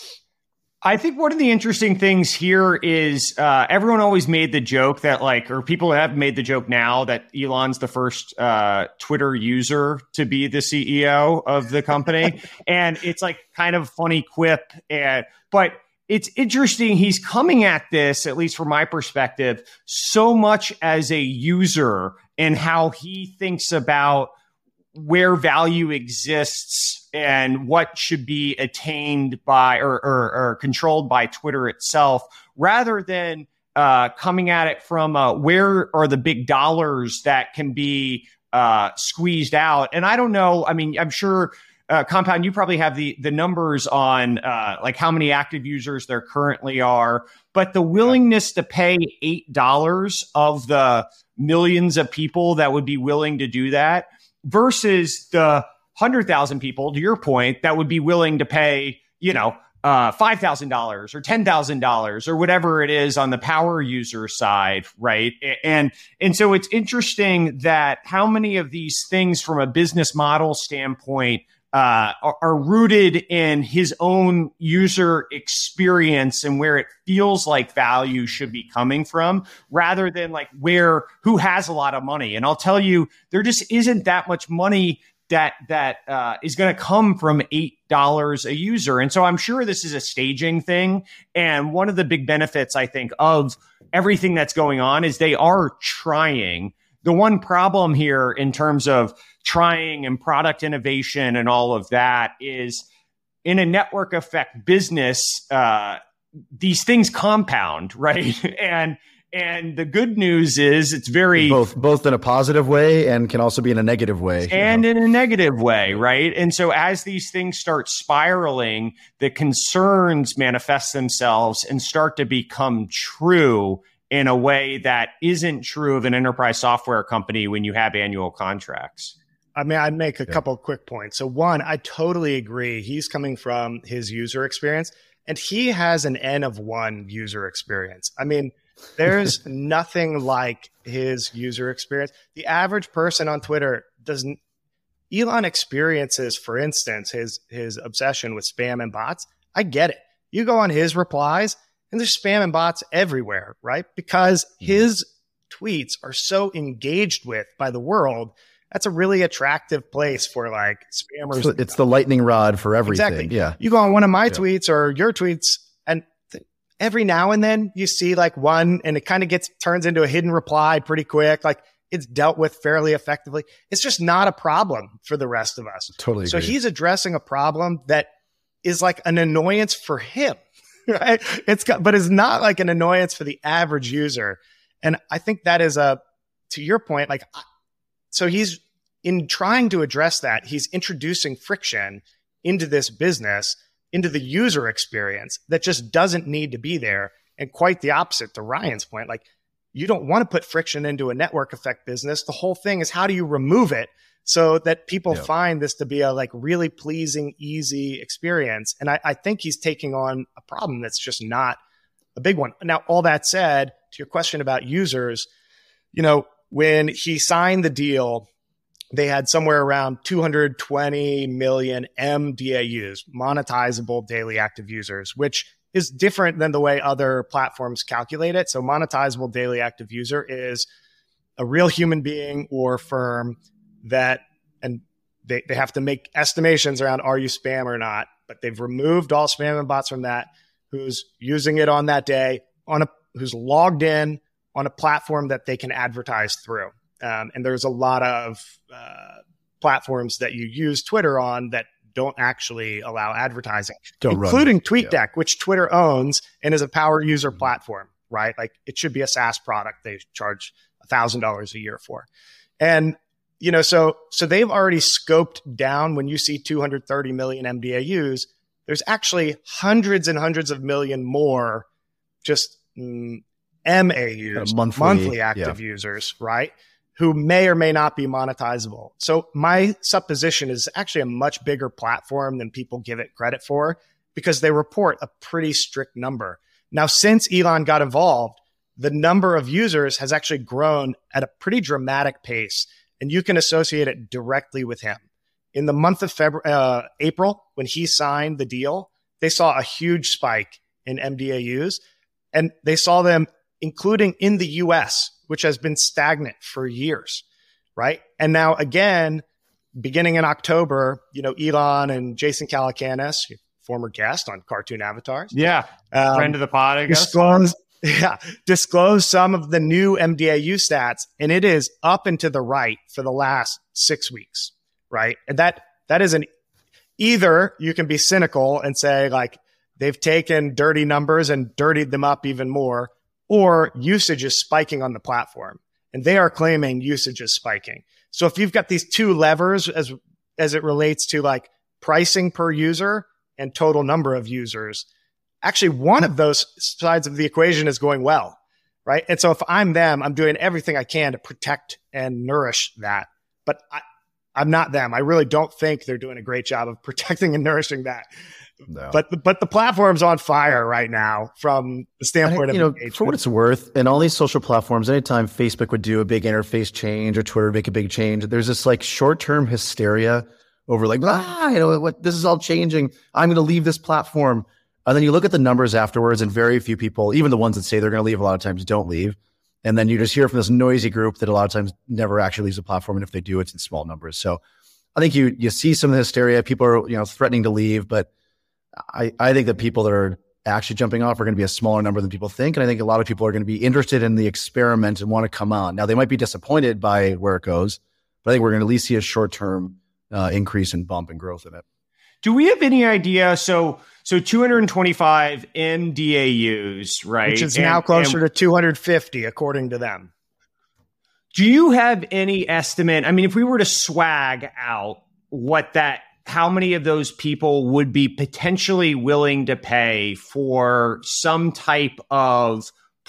I think one of the interesting things here is uh, everyone always made the joke that like, or people have made the joke now that Elon's the first uh, Twitter user to be the C E O of the company. And it's like kind of funny quip. And, but it's interesting. He's coming at this, at least from my perspective, so much as a user and how he thinks about where value exists and what should be attained by or, or, or controlled by Twitter itself, rather than uh, coming at it from uh, where are the big dollars that can be uh, squeezed out. And I don't know. I mean, I'm sure uh, Compound, you probably have the the numbers on uh, like how many active users there currently are, but the willingness to pay eight dollars of the millions of people that would be willing to do that versus the one hundred thousand people, to your point, that would be willing to pay, you know, uh, five thousand dollars or ten thousand dollars or whatever it is on the power user side, right? And and so it's interesting that how many of these things from a business model standpoint uh, are, are rooted in his own user experience and where it feels like value should be coming from, rather than like where who has a lot of money. And I'll tell you, there just isn't that much money that that uh, is going to come from eight dollars a user. And so I'm sure this is a staging thing. And one of the big benefits, I think, of everything that's going on is they are trying. The one problem here in terms of trying and product innovation and all of that is in a network effect business, uh, these things compound, right? and And the good news is it's very both both in a positive way and can also be in a negative way. And you know? in a negative way, right? And so as these things start spiraling, the concerns manifest themselves and start to become true in a way that isn't true of an enterprise software company when you have annual contracts. I mean, I'd make a yeah. couple of quick points. So one, I totally agree. He's coming from his user experience, and he has an N of one user experience. I mean, there's nothing like his user experience. The average person on Twitter doesn't. Elon experiences, for instance, his his obsession with spam and bots. I get it. You go on his replies, and there's spam and bots everywhere, right? Because his tweets are so engaged with by the world. That's a really attractive place for like spammers. So it's the lightning rod for everything. Exactly. Yeah. You go on one of my yeah. tweets or your tweets, and th- every now and then you see like one, and it kind of gets turns into a hidden reply pretty quick. Like it's dealt with fairly effectively. It's just not a problem for the rest of us. Totally. So agree. He's addressing a problem that is like an annoyance for him, right? It's got, but it's not like an annoyance for the average user. And I think that is a, to your point, like. So he's in trying to address that, he's introducing friction into this business, into the user experience that just doesn't need to be there. And quite the opposite to Ryan's point. Like you don't want to put friction into a network effect business. The whole thing is how do you remove it so that people yep. find this to be a like really pleasing, easy experience. And I, I think he's taking on a problem that's just not a big one. Now, all that said, to your question about users, you know, when he signed the deal, they had somewhere around two hundred twenty million M D A Us, monetizable daily active users, which is different than the way other platforms calculate it. So monetizable daily active user is a real human being or firm that, and they, they have to make estimations around are you spam or not, but they've removed all spam and bots from that, who's using it on that day, on a who's logged in on a platform that they can advertise through. Um, and there's a lot of uh, platforms that you use Twitter on that don't actually allow advertising, don't including run. TweetDeck, yeah. which Twitter owns and is a power user platform, right? Like it should be a SaaS product they charge one thousand dollars a year for. And, you know, so so they've already scoped down when you see two hundred thirty million M D A Us, there's actually hundreds and hundreds of million more just mm, M A Us, Kind of monthly, monthly active yeah. users, right? Who may or may not be monetizable. So my supposition is actually a much bigger platform than people give it credit for, because they report a pretty strict number. Now, since Elon got involved, the number of users has actually grown at a pretty dramatic pace, and you can associate it directly with him. In the month of February, uh, April, when he signed the deal, they saw a huge spike in M D A Us, and they saw them including in the U S, which has been stagnant for years, right? And now again, beginning in October, you know, Elon and Jason Calacanis, former guest on Cartoon Avatars. Yeah. Um, Friend of the pod, I guess. Disclose, yeah, disclose some of the new M D A U stats, and it is up and to the right for the last six weeks, right? And that that is an either you can be cynical and say like they've taken dirty numbers and dirtied them up even more, or usage is spiking on the platform, and they are claiming usage is spiking. So if you've got these two levers as as it relates to like pricing per user and total number of users, actually one of those sides of the equation is going well, right? And so if I'm them, I'm doing everything I can to protect and nourish that. But I, I'm not them. I really don't think they're doing a great job of protecting and nourishing that. No. But but the platform's on fire right now from the standpoint I, you of know, engagement. For what it's worth, and all these social platforms, anytime Facebook would do a big interface change or Twitter would make a big change, there's this like short-term hysteria over like, ah, you know what, this is all changing. I'm going to leave this platform. And then you look at the numbers afterwards, and very few people, even the ones that say they're going to leave, a lot of times don't leave. And then you just hear from this noisy group that a lot of times never actually leaves the platform. And if they do, it's in small numbers. So I think you you see some of the hysteria. People are, you know, threatening to leave, but I, I think that people that are actually jumping off are going to be a smaller number than people think. And I think a lot of people are going to be interested in the experiment and want to come on. Now, they might be disappointed by where it goes, but I think we're going to at least see a short-term uh, increase in bump and growth in it. Do we have any idea? So, so two hundred twenty-five M D A Us, right? Which is and, now closer and, to two hundred fifty, according to them. Do you have any estimate? I mean, if we were to swag out what that, how many of those people would be potentially willing to pay for some type of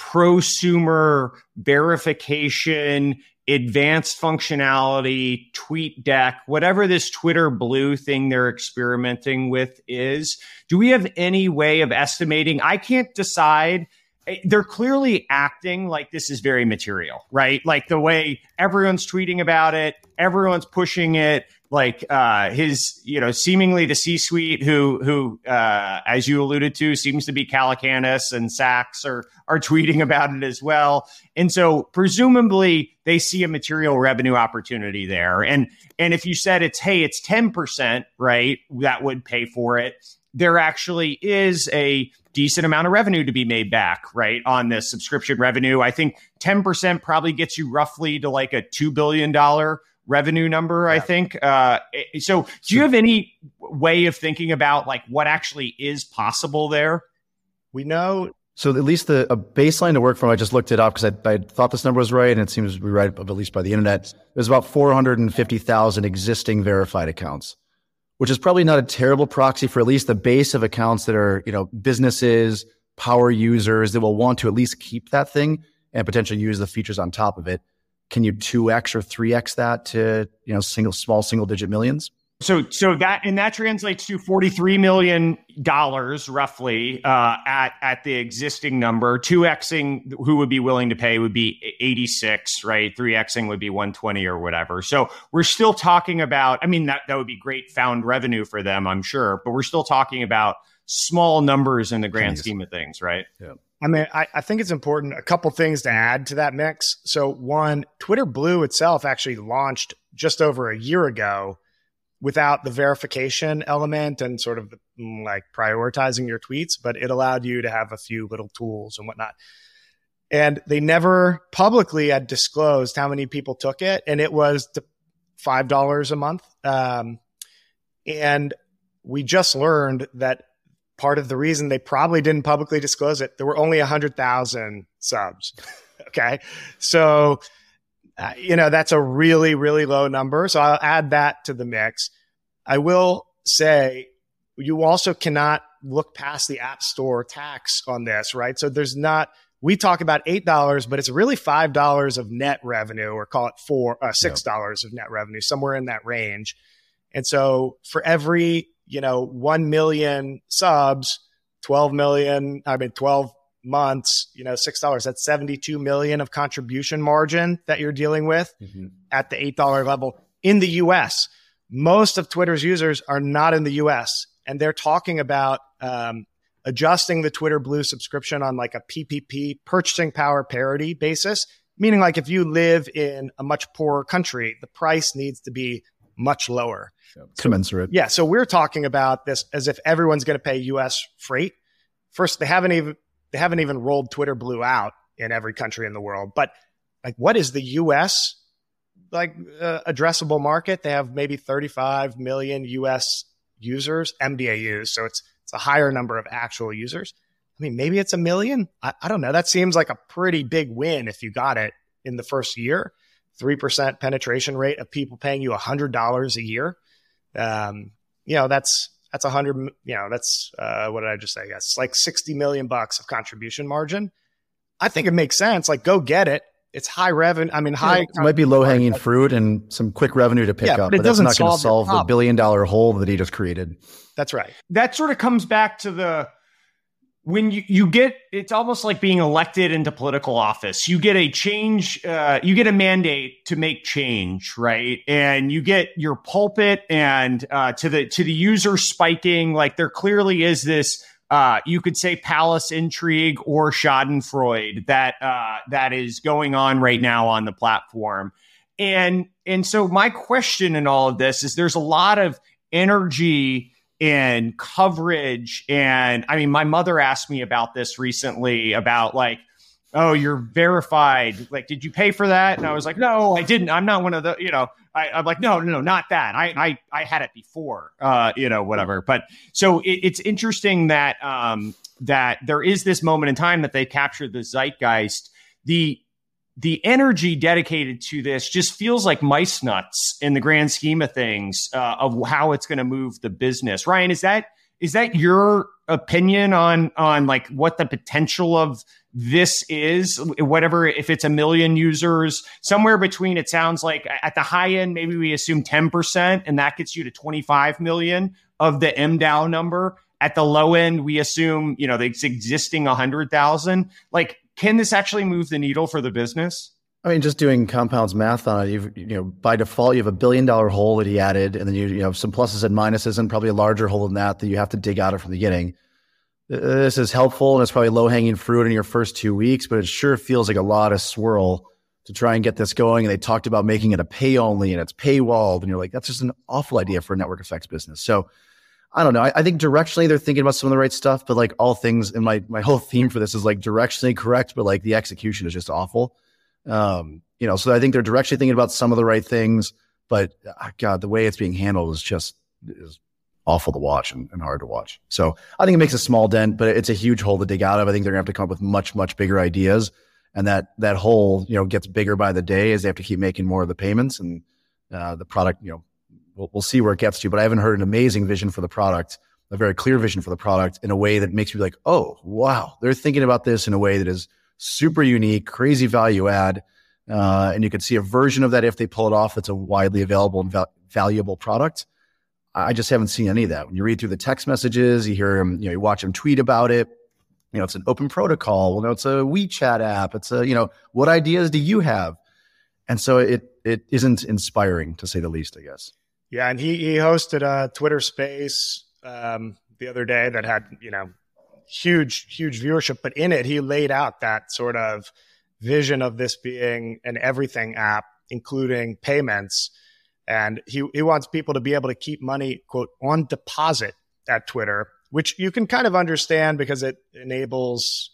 prosumer verification, advanced functionality, tweet deck, whatever this Twitter Blue thing they're experimenting with is? Do we have any way of estimating? I can't decide. They're clearly acting like this is very material, right? Like the way everyone's tweeting about it, everyone's pushing it. Like uh, his, you know, seemingly the C-suite who, who, uh, as you alluded to, seems to be Calacanis and Sachs are are tweeting about it as well. And so presumably they see a material revenue opportunity there. And and if you said it's, hey, it's ten percent, right, that would pay for it, there actually is a decent amount of revenue to be made back, right, on this subscription revenue. I think ten percent probably gets you roughly to like a two billion dollars revenue number, yeah. I think. Uh, so do you have any way of thinking about like what actually is possible there? We know. So at least the a baseline to work from, I just looked it up because I, I thought this number was right, and it seems to be right, at least by the internet. There's about four hundred fifty thousand existing verified accounts, which is probably not a terrible proxy for at least the base of accounts that are, you know, businesses, power users that will want to at least keep that thing and potentially use the features on top of it. Can you two X or three X that to, you know, single, small single digit millions? So, so that, and that translates to forty-three million dollars roughly uh, at, at the existing number. two Xing who would be willing to pay would be eighty-six, right? three Xing would be one twenty or whatever. So we're still talking about, I mean, that, that would be great found revenue for them, I'm sure, but we're still talking about small numbers in the grand scheme of things, right? Yeah. I mean, I, I think it's important, a couple things to add to that mix. So one, Twitter Blue itself actually launched just over a year ago without the verification element and sort of the, like prioritizing your tweets, but it allowed you to have a few little tools and whatnot. And they never publicly had disclosed how many people took it. And it was five dollars a month. Um, and we just learned that part of the reason they probably didn't publicly disclose it, there were only one hundred thousand subs. Okay. So, uh, you know, that's a really, really low number. So I'll add that to the mix. I will say you also cannot look past the App Store tax on this, right? So there's not, we talk about eight dollars, but it's really five dollars of net revenue, or call it four, uh, six dollars of net revenue, somewhere in that range. And so for every, you know, one million subs, twelve million, I mean, twelve months, you know, six dollars, that's seventy-two million of contribution margin that you're dealing with mm-hmm. at the eight dollars level in the U S. Most of Twitter's users are not in the U S, and they're talking about um, adjusting the Twitter Blue subscription on like a P P P, purchasing power parity basis, meaning like if you live in a much poorer country, the price needs to be much lower. Commensurate. So, yeah. So we're talking about this as if everyone's going to pay U S freight. First, they haven't even they haven't even rolled Twitter Blue out in every country in the world. But like, what is the U S like uh, addressable market? They have maybe thirty-five million U S users, M D A Us. So it's it's a higher number of actual users. I mean, maybe it's a million. I, I don't know. That seems like a pretty big win if you got it in the first year. three percent penetration rate of people paying you one hundred dollars a year. Um, you know, that's, that's a hundred, you know, that's, uh, what did I just say? Yes. Like sixty million bucks of contribution margin. I think it makes sense. Like, go get it. It's high revenue. I mean, high. It might be low hanging fruit and some quick revenue to pick yeah, up, but, but that's not going to solve the billion dollar hole that he just created. That's right. That sort of comes back to the, when you, you get, it's almost like being elected into political office. You get a change, uh, you get a mandate to make change, right? And you get your pulpit and uh, to the to the user spiking. Like, there clearly is this, uh, you could say, palace intrigue or Schadenfreude that uh, that is going on right now on the platform. And and so my question in all of this is, there's a lot of energy and coverage. And I mean, my mother asked me about this recently about like, oh, you're verified. Like, did you pay for that? And I was like, no, I didn't. I'm not one of the, you know, I, I'm like, no, no, no, not that. I, I, I had it before, uh, you know, whatever. But so it, it's interesting that, um, that there is this moment in time that they captured the zeitgeist. The, the energy dedicated to this just feels like mice nuts in the grand scheme of things, uh, of how it's going to move the business. Ryan, is that is that your opinion on on like what the potential of this is? Whatever, if it's a million users, somewhere between, it sounds like at the high end, maybe we assume ten percent, and that gets you to twenty-five million of the M DAO number. At the low end, we assume, you know, the existing one hundred thousand. Like, can this actually move the needle for the business? I mean, just doing Compound's math on it, you've, you know, by default, you have a billion dollar hole that he added, and then you, you have some pluses and minuses, and probably a larger hole than that that you have to dig out of from the beginning. This is helpful, and it's probably low hanging fruit in your first two weeks, but it sure feels like a lot of swirl to try and get this going. And they talked about making it a pay only, and it's paywalled, and you're like, that's just an awful idea for a network effects business. So I don't know. I, I think directionally they're thinking about some of the right stuff, but like all things, and my my whole theme for this is like directionally correct, but like the execution is just awful. Um, you know, so I think they're directionally thinking about some of the right things, but uh, God, the way it's being handled is just is awful to watch and, and hard to watch. So I think it makes a small dent, but it's a huge hole to dig out of. I think they're gonna have to come up with much, much bigger ideas. And that that hole, you know, gets bigger by the day as they have to keep making more of the payments, and uh, the product, you know, We'll, we'll see where it gets to, but I haven't heard an amazing vision for the product, a very clear vision for the product in a way that makes me like, oh, wow, they're thinking about this in a way that is super unique, crazy value add. Uh, and you could see a version of that if they pull it off that's a widely available and val- valuable product. I just haven't seen any of that. When you read through the text messages, you hear them, you know, you watch them tweet about it. You know, it's an open protocol. Well, no, it's a WeChat app. It's a, you know, what ideas do you have? And so it it isn't inspiring, to say the least, I guess. Yeah, and he he hosted a Twitter Space um, the other day that had, you know, huge, huge viewership. But in it, he laid out that sort of vision of this being an everything app, including payments. And he, he wants people to be able to keep money, quote, on deposit at Twitter, which you can kind of understand because it enables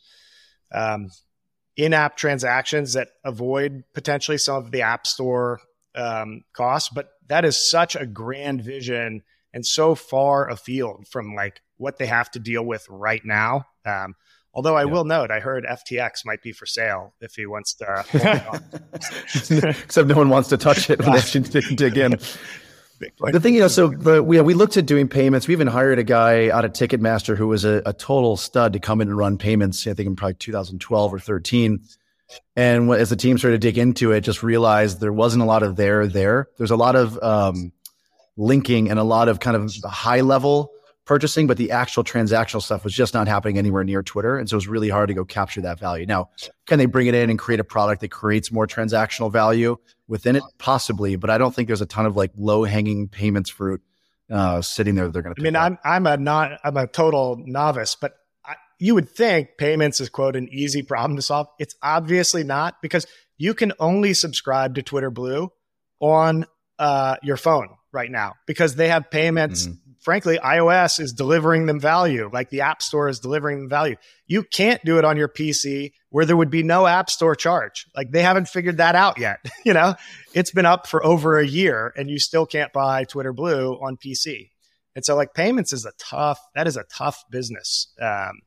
um, in-app transactions that avoid potentially some of the App Store um, costs. But that is such a grand vision and so far afield from like what they have to deal with right now. Um, although I yeah. will note, I heard F T X might be for sale if he wants to. Except no one wants to touch it when they actually dig in. Bitcoin. The thing, you know, so the, we we looked at doing payments. We even hired a guy out of Ticketmaster who was a, a total stud to come in and run payments. I think in probably two thousand twelve or thirteen. And as the team started to dig into it, just realized there wasn't a lot of there there. There's a lot of um, linking and a lot of kind of high level purchasing, but the actual transactional stuff was just not happening anywhere near Twitter. And so it was really hard to go capture that value. Now, can they bring it in and create a product that creates more transactional value within it? Possibly, but I don't think there's a ton of like low hanging payments fruit uh, sitting there that they're going to. I mean, up. I'm I'm a not I'm a total novice, but I, you would think payments is quote an easy problem to solve. It's obviously not, because you can only subscribe to Twitter Blue on uh, your phone right now because they have payments. Mm-hmm. Frankly, iOS is delivering them value, like the App Store is delivering them value. You can't do it on your P C where there would be no App Store charge. Like they haven't figured that out yet. You know, it's been up for over a year and you still can't buy Twitter Blue on P C. And so like payments is a tough, that is a tough business. Um,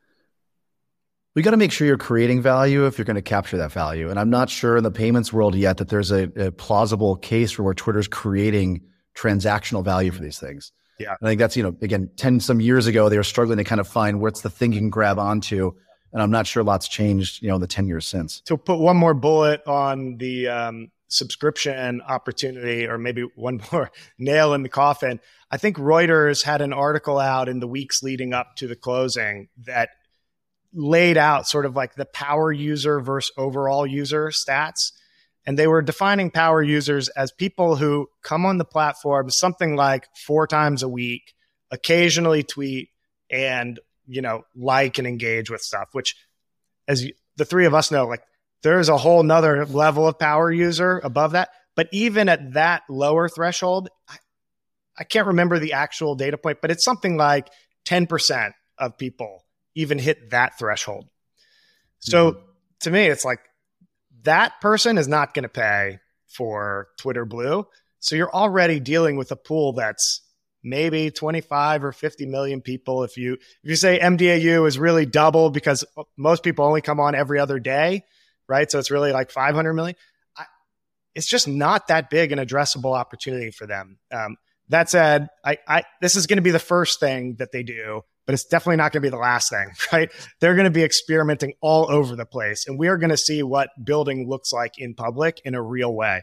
we got to make sure you're creating value if you're going to capture that value. And I'm not sure in the payments world yet that there's a, a plausible case for where Twitter's creating transactional value for these things. Yeah. I think that's, you know, again, ten some years ago, they were struggling to kind of find what's the thing you can grab onto. And I'm not sure lots changed, you know, in the ten years since. To put one more bullet on the um, subscription opportunity, or maybe one more nail in the coffin, I think Reuters had an article out in the weeks leading up to the closing that laid out sort of like the power user versus overall user stats. And they were defining power users as people who come on the platform something like four times a week, occasionally tweet, and, you know, like and engage with stuff, which, as you, the three of us know, like there's a whole nother level of power user above that. But even at that lower threshold, I, I can't remember the actual data point, but it's something like ten percent of people even hit that threshold. So mm-hmm. to me, it's like, that person is not going to pay for Twitter Blue. So you're already dealing with a pool that's maybe twenty-five or fifty million people. If you, if you say M D A U is really double because most people only come on every other day, right? So it's really like five hundred million. I, it's just not that big an addressable opportunity for them. Um, that said, I, I, this is going to be the first thing that they do, but it's definitely not going to be the last thing, right? They're going to be experimenting all over the place. And we are going to see what building looks like in public in a real way.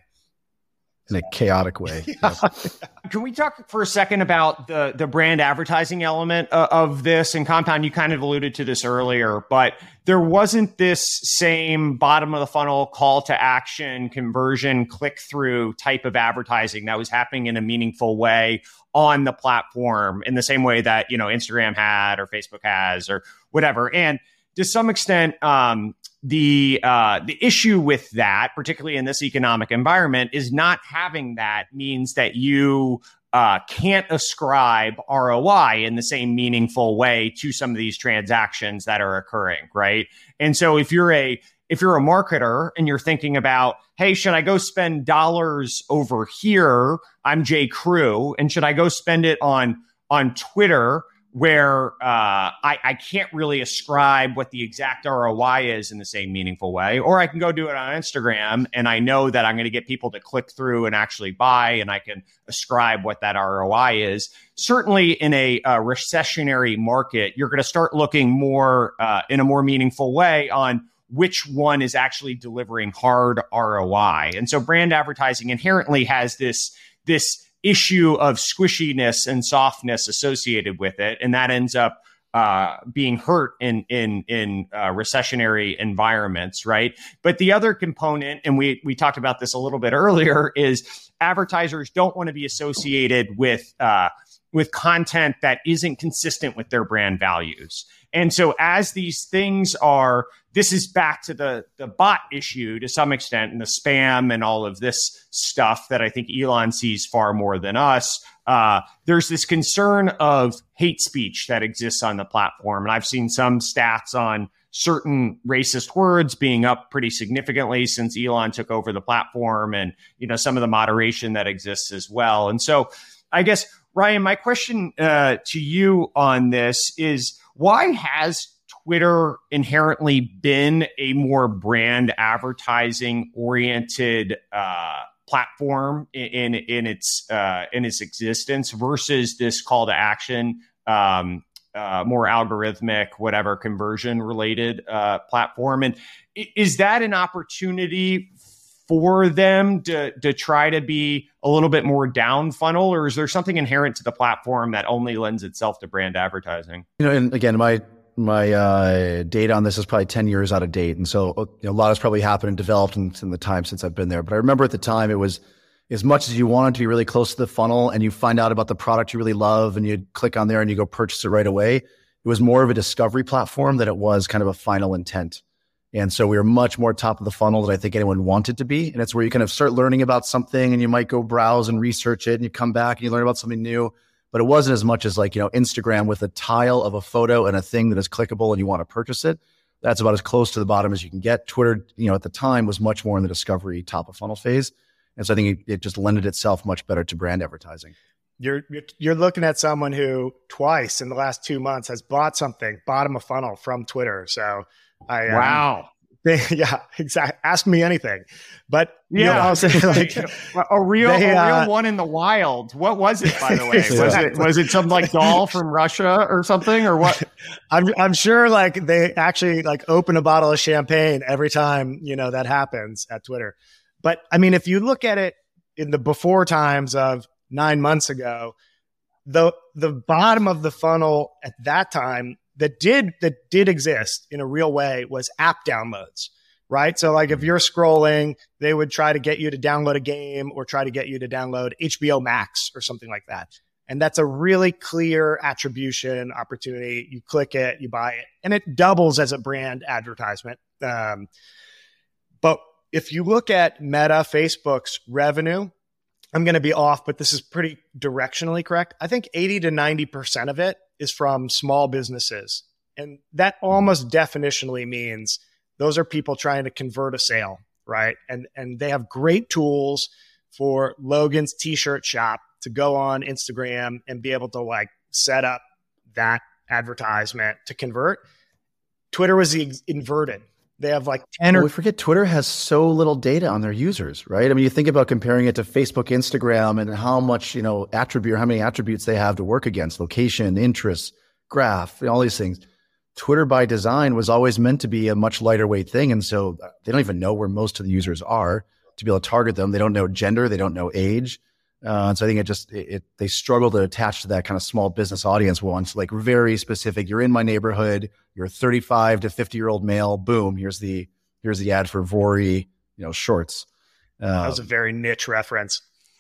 In a chaotic way. Yeah. Can we talk for a second about the, the brand advertising element of, of this? And Compound, you kind of alluded to this earlier, but there wasn't this same bottom of the funnel call to action, conversion, click through type of advertising that was happening in a meaningful way on the platform in the same way that, you know, Instagram had or Facebook has or whatever. And to some extent, um, the uh, the issue with that, particularly in this economic environment, is not having that means that you uh, can't ascribe R O I in the same meaningful way to some of these transactions that are occurring, right? And so if you're a if you're a marketer and you're thinking about, hey, should I go spend dollars over here? I'm J. Crew, and should I go spend it on on Twitter, where uh, I, I can't really ascribe what the exact R O I is in the same meaningful way, or I can go do it on Instagram and I know that I'm going to get people to click through and actually buy, and I can ascribe what that R O I is. Certainly in a, a recessionary market, you're going to start looking more uh, in a more meaningful way on which one is actually delivering hard R O I. And so brand advertising inherently has this, this issue of squishiness and softness associated with it, and that ends up uh, being hurt in in in uh, recessionary environments, right? But the other component, and we we talked about this a little bit earlier, is advertisers don't want to be associated with uh, with content that isn't consistent with their brand values. And so as these things are, this is back to the, the bot issue to some extent, and the spam and all of this stuff that I think Elon sees far more than us. Uh, there's this concern of hate speech that exists on the platform. And I've seen some stats on certain racist words being up pretty significantly since Elon took over the platform, and, you know, some of the moderation that exists as well. And so I guess, Ryan, my question uh, to you on this is, why has Twitter inherently been a more brand advertising oriented uh, platform in, in, in its, uh, in its existence versus this call to action, um, uh, more algorithmic, whatever conversion related, uh, platform. And is that an opportunity for them to, to try to be a little bit more down funnel, or is there something inherent to the platform that only lends itself to brand advertising? You know, and again, my, my, uh, data on this is probably ten years out of date. And so you know, a lot has probably happened and developed in, in the time since I've been there. But I remember at the time it was as much as you wanted to be really close to the funnel and you find out about the product you really love and you click on there and you go purchase it right away. It was more of a discovery platform than it was kind of a final intent. And so we were much more top of the funnel than I think anyone wanted to be. And it's where you kind of start learning about something and you might go browse and research it and you come back and you learn about something new. But it wasn't as much as like, you know, Instagram with a tile of a photo and a thing that is clickable and you want to purchase it. That's about as close to the bottom as you can get. Twitter, you know, at the time was much more in the discovery top of funnel phase. And so I think it, it just lended itself much better to brand advertising. You're, you're you're looking at someone who twice in the last two months has bought something bottom of funnel from Twitter. So I wow. Um, they, yeah, exactly. Ask me anything, but yeah, you know, I'll say like a real they, a uh, real one in the wild. What was it, by the way? Was it was it some like doll from Russia or something, or what? I'm I'm sure like they actually like open a bottle of champagne every time you know that happens at Twitter. But I mean, if you look at it in the before times of nine months ago, the the bottom of the funnel at that time that did that did exist in a real way was app downloads, right? So like if you're scrolling, they would try to get you to download a game or try to get you to download H B O Max or something like that. And that's a really clear attribution opportunity. You click it, you buy it, and it doubles as a brand advertisement. Um, but if you look at Meta, Facebook's revenue, I'm going to be off, but this is pretty directionally correct. I think eighty to ninety percent of it is from small businesses. And that almost definitionally means those are people trying to convert a sale, right? And, and they have great tools for Logan's t-shirt shop to go on Instagram and be able to like set up that advertisement to convert. Twitter was the inverted. They have like ten well, or we forget Twitter has so little data on their users, right? I mean, you think about comparing it to Facebook, Instagram, and how much, you know, attribute, or how many attributes they have to work against: location, interests, graph, all these things. Twitter by design was always meant to be a much lighter weight thing. And so they don't even know where most of the users are to be able to target them. They don't know gender. They don't know age. Uh, and so I think it just, it, it, they struggle to attach to that kind of small business audience once, like very specific. You're in my neighborhood. You're a thirty-five to fifty year old male. Boom. Here's the, here's the ad for Vori, you know, shorts. Um, that was a very niche reference.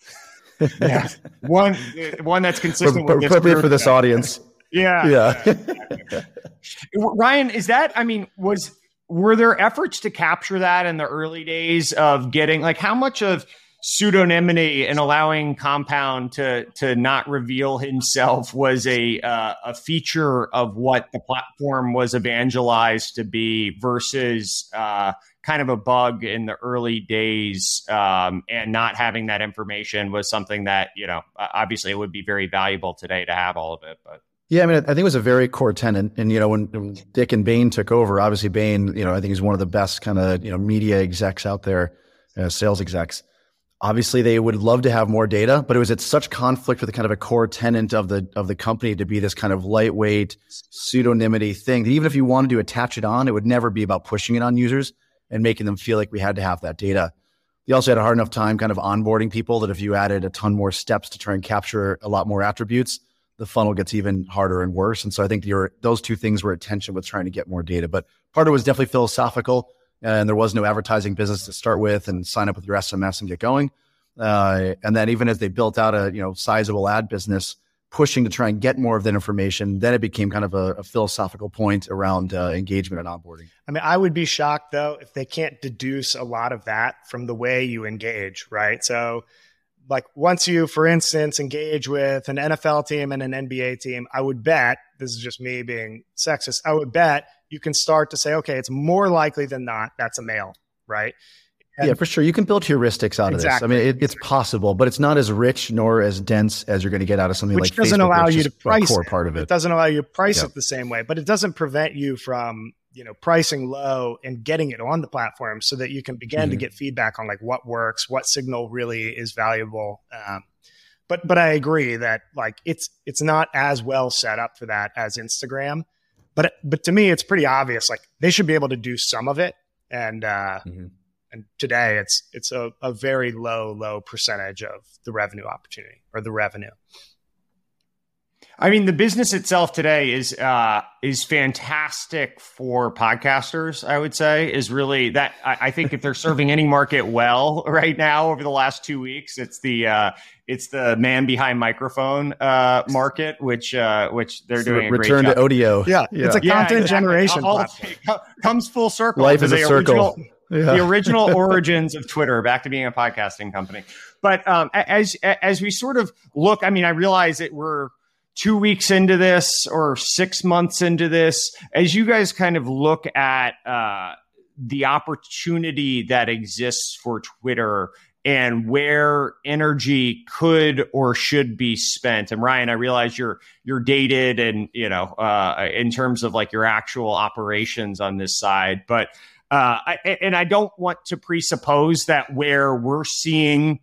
Yeah. One, one that's consistent but, with appropriate for this audience. Yeah. Yeah. yeah. Ryan, is that, I mean, was, were there efforts to capture that in the early days of getting, like, how much of pseudonymity and allowing Compound to to not reveal himself was a uh, a feature of what the platform was evangelized to be versus uh, kind of a bug in the early days, um, and not having that information was something that, you know, obviously it would be very valuable today to have all of it, but. Yeah, I mean, I think it was a very core tenet. And, you know, when, when Dick and Bain took over, obviously Bain, you know, I think he's one of the best kind of, you know, media execs out there, uh, sales execs. Obviously, they would love to have more data, but it was at such conflict with the kind of a core tenet of the of the company to be this kind of lightweight pseudonymity thing that even if you wanted to attach it on, it would never be about pushing it on users and making them feel like we had to have that data. They also had a hard enough time kind of onboarding people that if you added a ton more steps to try and capture a lot more attributes, the funnel gets even harder and worse. And so I think your, those two things were at tension with trying to get more data. But part of it was definitely philosophical. And there was no advertising business to start with, and sign up with your S M S and get going. Uh, and then even as they built out a you know sizable ad business, pushing to try and get more of that information, then it became kind of a, a philosophical point around uh, engagement and onboarding. I mean, I would be shocked though if they can't deduce a lot of that from the way you engage, right? So, like once you, for instance, engage with an N F L team and an N B A team, I would bet, this is just me being sexist, I would bet you can start to say, okay, it's more likely than not that's a male, right? And yeah, for sure. You can build heuristics out exactly. of this. I mean, it, it's possible, but it's not as rich nor as dense as you're going to get out of something Which like doesn't Facebook, allow which you is to price a core it. part of it. It doesn't allow you to price Yep. it the same way, but it doesn't prevent you from you know, pricing low and getting it on the platform so that you can begin mm-hmm. to get feedback on like what works, what signal really is valuable. Um, but, but I agree that like, it's, it's not as well set up for that as Instagram, but, but to me, it's pretty obvious. Like they should be able to do some of it. And, uh, mm-hmm. and today it's, it's a, a very low, low percentage of the revenue opportunity or the revenue. I mean, the business itself today is uh, is fantastic for podcasters, I would say, is really that. I, I think if they're serving any market well right now over the last two weeks, it's the uh, it's the man behind microphone uh, market, which uh, which they're doing a great return job. to audio. Yeah, yeah. It's a yeah, content exactly. generation All, platform. It comes full circle. Life is a the circle. Original, yeah. The original origins of Twitter back to being a podcasting company. But um, as as we sort of look, I mean, I realize that we're two weeks into this or six months into this, as you guys kind of look at uh, the opportunity that exists for Twitter and where energy could or should be spent. And Ryan, I realize you're you're dated and, you know, uh, in terms of like your actual operations on this side, but uh, I, and I don't want to presuppose that where we're seeing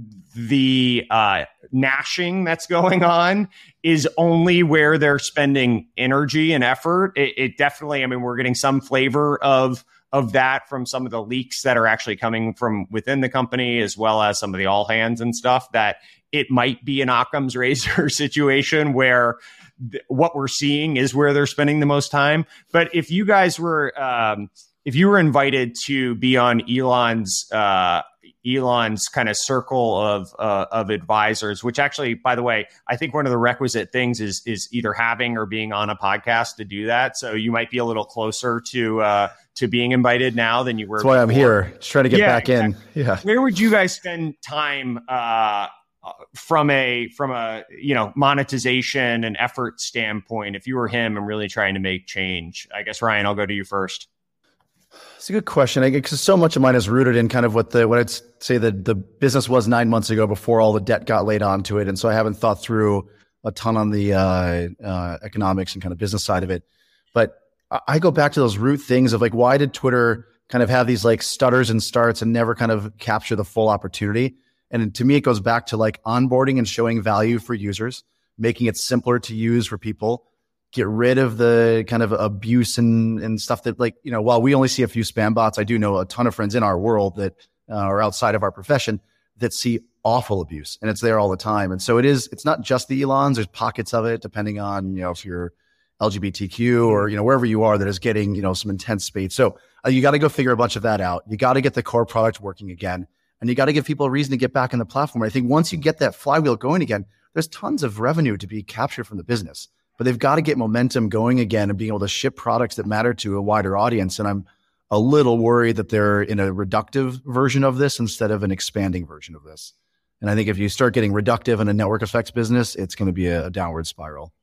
the uh, gnashing that's going on is only where they're spending energy and effort. It, it definitely, I mean, we're getting some flavor of of that from some of the leaks that are actually coming from within the company, as well as some of the all hands and stuff, that it might be an Occam's razor situation where th- what we're seeing is where they're spending the most time. But if you guys were, um, if you were invited to be on Elon's uh, Elon's kind of circle of uh, of advisors, which actually, by the way, I think one of the requisite things is is either having or being on a podcast to do that. So you might be a little closer to uh, to being invited now than you were. That's why before. I'm here, just trying to get yeah, back exactly. in. Yeah. Where would you guys spend time uh, from a from a you know monetization and effort standpoint if you were him and really trying to make change? I guess Ryan, I'll go to you first. It's a good question. I because so much of mine is rooted in kind of what the what I'd say that the business was nine months ago before all the debt got laid onto it, and so I haven't thought through a ton on the uh, uh, economics and kind of business side of it. But I go back to those root things of like, why did Twitter kind of have these like stutters and starts and never kind of capture the full opportunity? And to me, it goes back to like onboarding and showing value for users, making it simpler to use for people. Get rid of the kind of abuse and, and stuff that like, you know, while we only see a few spam bots, I do know a ton of friends in our world that uh, are outside of our profession that see awful abuse, and it's there all the time. And so it is, it's not just the Elons, there's pockets of it depending on, you know, if you're L G B T Q or, you know, wherever you are that is getting, you know, some intense speed. So uh, you got to go figure a bunch of that out. You got to get the core product working again, and you got to give people a reason to get back on the platform. I think once you get that flywheel going again, there's tons of revenue to be captured from the business. But they've got to get momentum going again and being able to ship products that matter to a wider audience. And I'm a little worried that they're in a reductive version of this instead of an expanding version of this. And I think if you start getting reductive in a network effects business, it's going to be a, a downward spiral.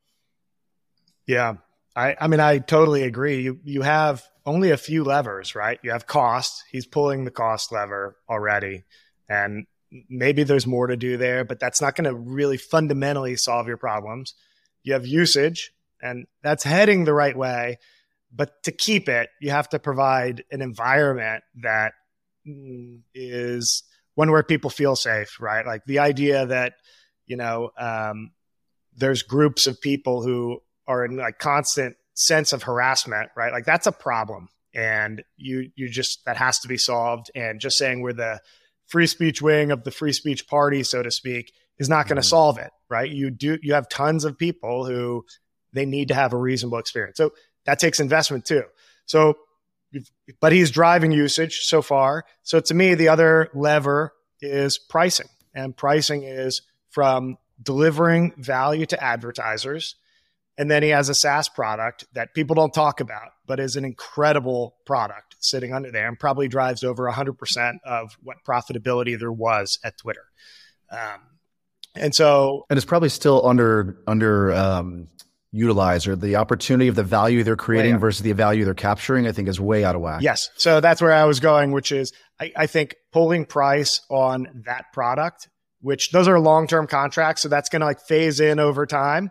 Yeah. I, I mean, I totally agree. You you have only a few levers, right? You have cost. He's pulling the cost lever already. And maybe there's more to do there, but that's not going to really fundamentally solve your problems. You have usage, and that's heading the right way. But to keep it, you have to provide an environment that is one where people feel safe, right? Like the idea that, you know, um, there's groups of people who are in like constant sense of harassment, right? Like that's a problem. And you, you just, that has to be solved. And just saying we're the free speech wing of the free speech party, so to speak, is not going to solve it, right? You do, you have tons of people who they need to have a reasonable experience. So that takes investment too. So, but he's driving usage so far. So to me, the other lever is pricing, and pricing is from delivering value to advertisers. And then he has a SaaS product that people don't talk about, but is an incredible product sitting under there and probably drives over one hundred percent of what profitability there was at Twitter. Um, And so, and it's probably still under under um, utilized, or the opportunity of the value they're creating versus the value they're capturing, I think is way out of whack. Yes. So that's where I was going, which is I, I think pulling price on that product, which those are long-term contracts. So that's going to like phase in over time.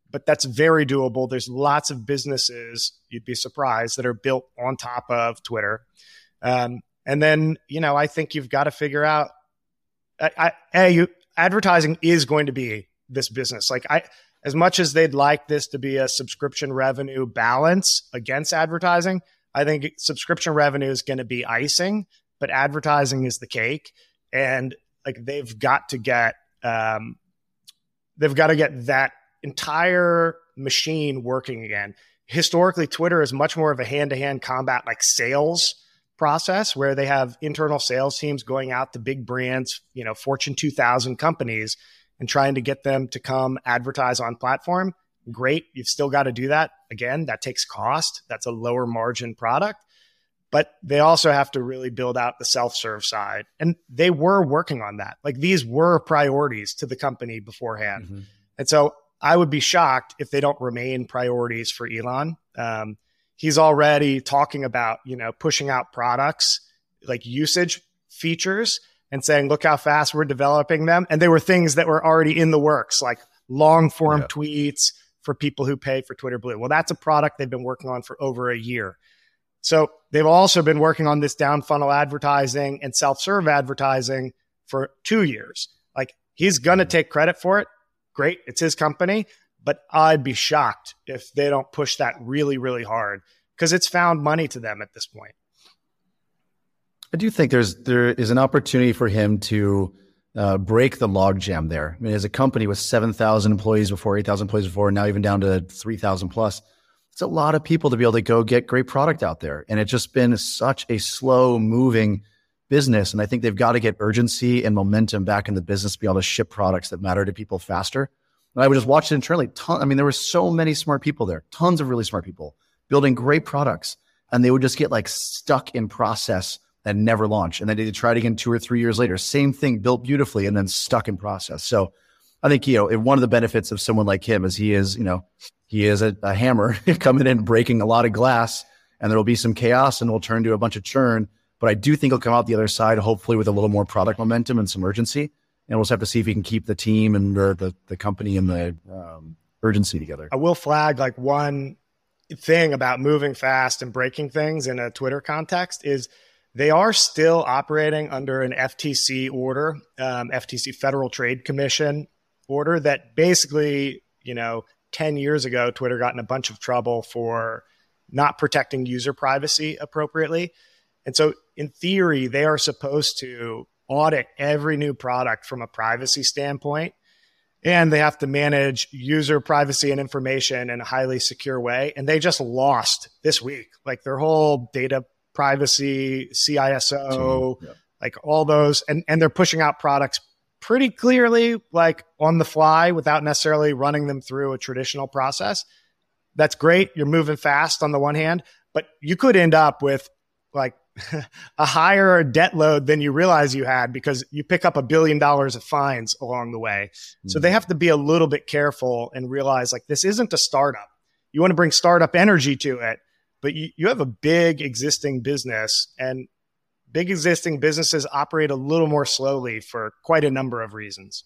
but that's very doable. There's lots of businesses, you'd be surprised, that are built on top of Twitter. Um, and then, you know, I think you've got to figure out, I, I, hey, you, advertising is going to be this business. Like I, as much as they'd like this to be a subscription revenue balance against advertising, I think subscription revenue is going to be icing, but advertising is the cake. And like they've got to get, um, they've got to get that entire machine working again. Historically, Twitter is much more of a hand-to-hand combat, like sales process, where they have internal sales teams going out to big brands, you know, Fortune two thousand companies, and trying to get them to come advertise on platform. Great. You've still got to do that. Again, that takes cost. That's a lower margin product. But they also have to really build out the self-serve side. And they were working on that. Like these were priorities to the company beforehand. Mm-hmm. And so I would be shocked if they don't remain priorities for Elon. Um, he's already talking about, you know, pushing out products like usage features and saying, look how fast we're developing them. And they were things that were already in the works, like long form yeah. tweets for people who pay for Twitter Blue. Well, that's a product they've been working on for over a year. So they've also been working on this down funnel advertising and self-serve advertising for two years. Like he's going to take credit for it. Great. It's his company, but I'd be shocked if they don't push that really, really hard because it's found money to them at this point. I do think there's, there is an opportunity for him to uh, break the logjam there. I mean, as a company with seven thousand employees before, eight thousand employees before, now even down to three thousand plus, it's a lot of people to be able to go get great product out there. And it's just been such a slow moving business. And I think they've got to get urgency and momentum back in the business to be able to ship products that matter to people faster. And I would just watch it internally. Ton, I mean, there were so many smart people there, tons of really smart people building great products. And they would just get like stuck in process and never launch. And then they tried again two or three years later, same thing, built beautifully and then stuck in process. So I think, you know, one of the benefits of someone like him is he is, you know, he is a, a hammer coming in, breaking a lot of glass, and there will be some chaos and we'll turn to a bunch of churn. But I do think he'll come out the other side, hopefully with a little more product momentum and some urgency. And we'll just have to see if he can keep the team and the, the, the company and the um, urgency together. I will flag like one thing about moving fast and breaking things in a Twitter context is they are still operating under an F T C order, um, F T C Federal Trade Commission order that basically, you know, ten years ago, Twitter got in a bunch of trouble for not protecting user privacy appropriately. And so in theory, they are supposed to audit every new product from a privacy standpoint, and they have to manage user privacy and information in a highly secure way. And they just lost this week, like their whole data privacy, C I S O, yeah. like all those, and, and they're pushing out products pretty clearly, like on the fly without necessarily running them through a traditional process. That's great. You're moving fast on the one hand, but you could end up with like a higher debt load than you realize you had because you pick up a billion dollars of fines along the way. Mm-hmm. So they have to be a little bit careful and realize like this isn't a startup. You want to bring startup energy to it, but you, you have a big existing business, and big existing businesses operate a little more slowly for quite a number of reasons.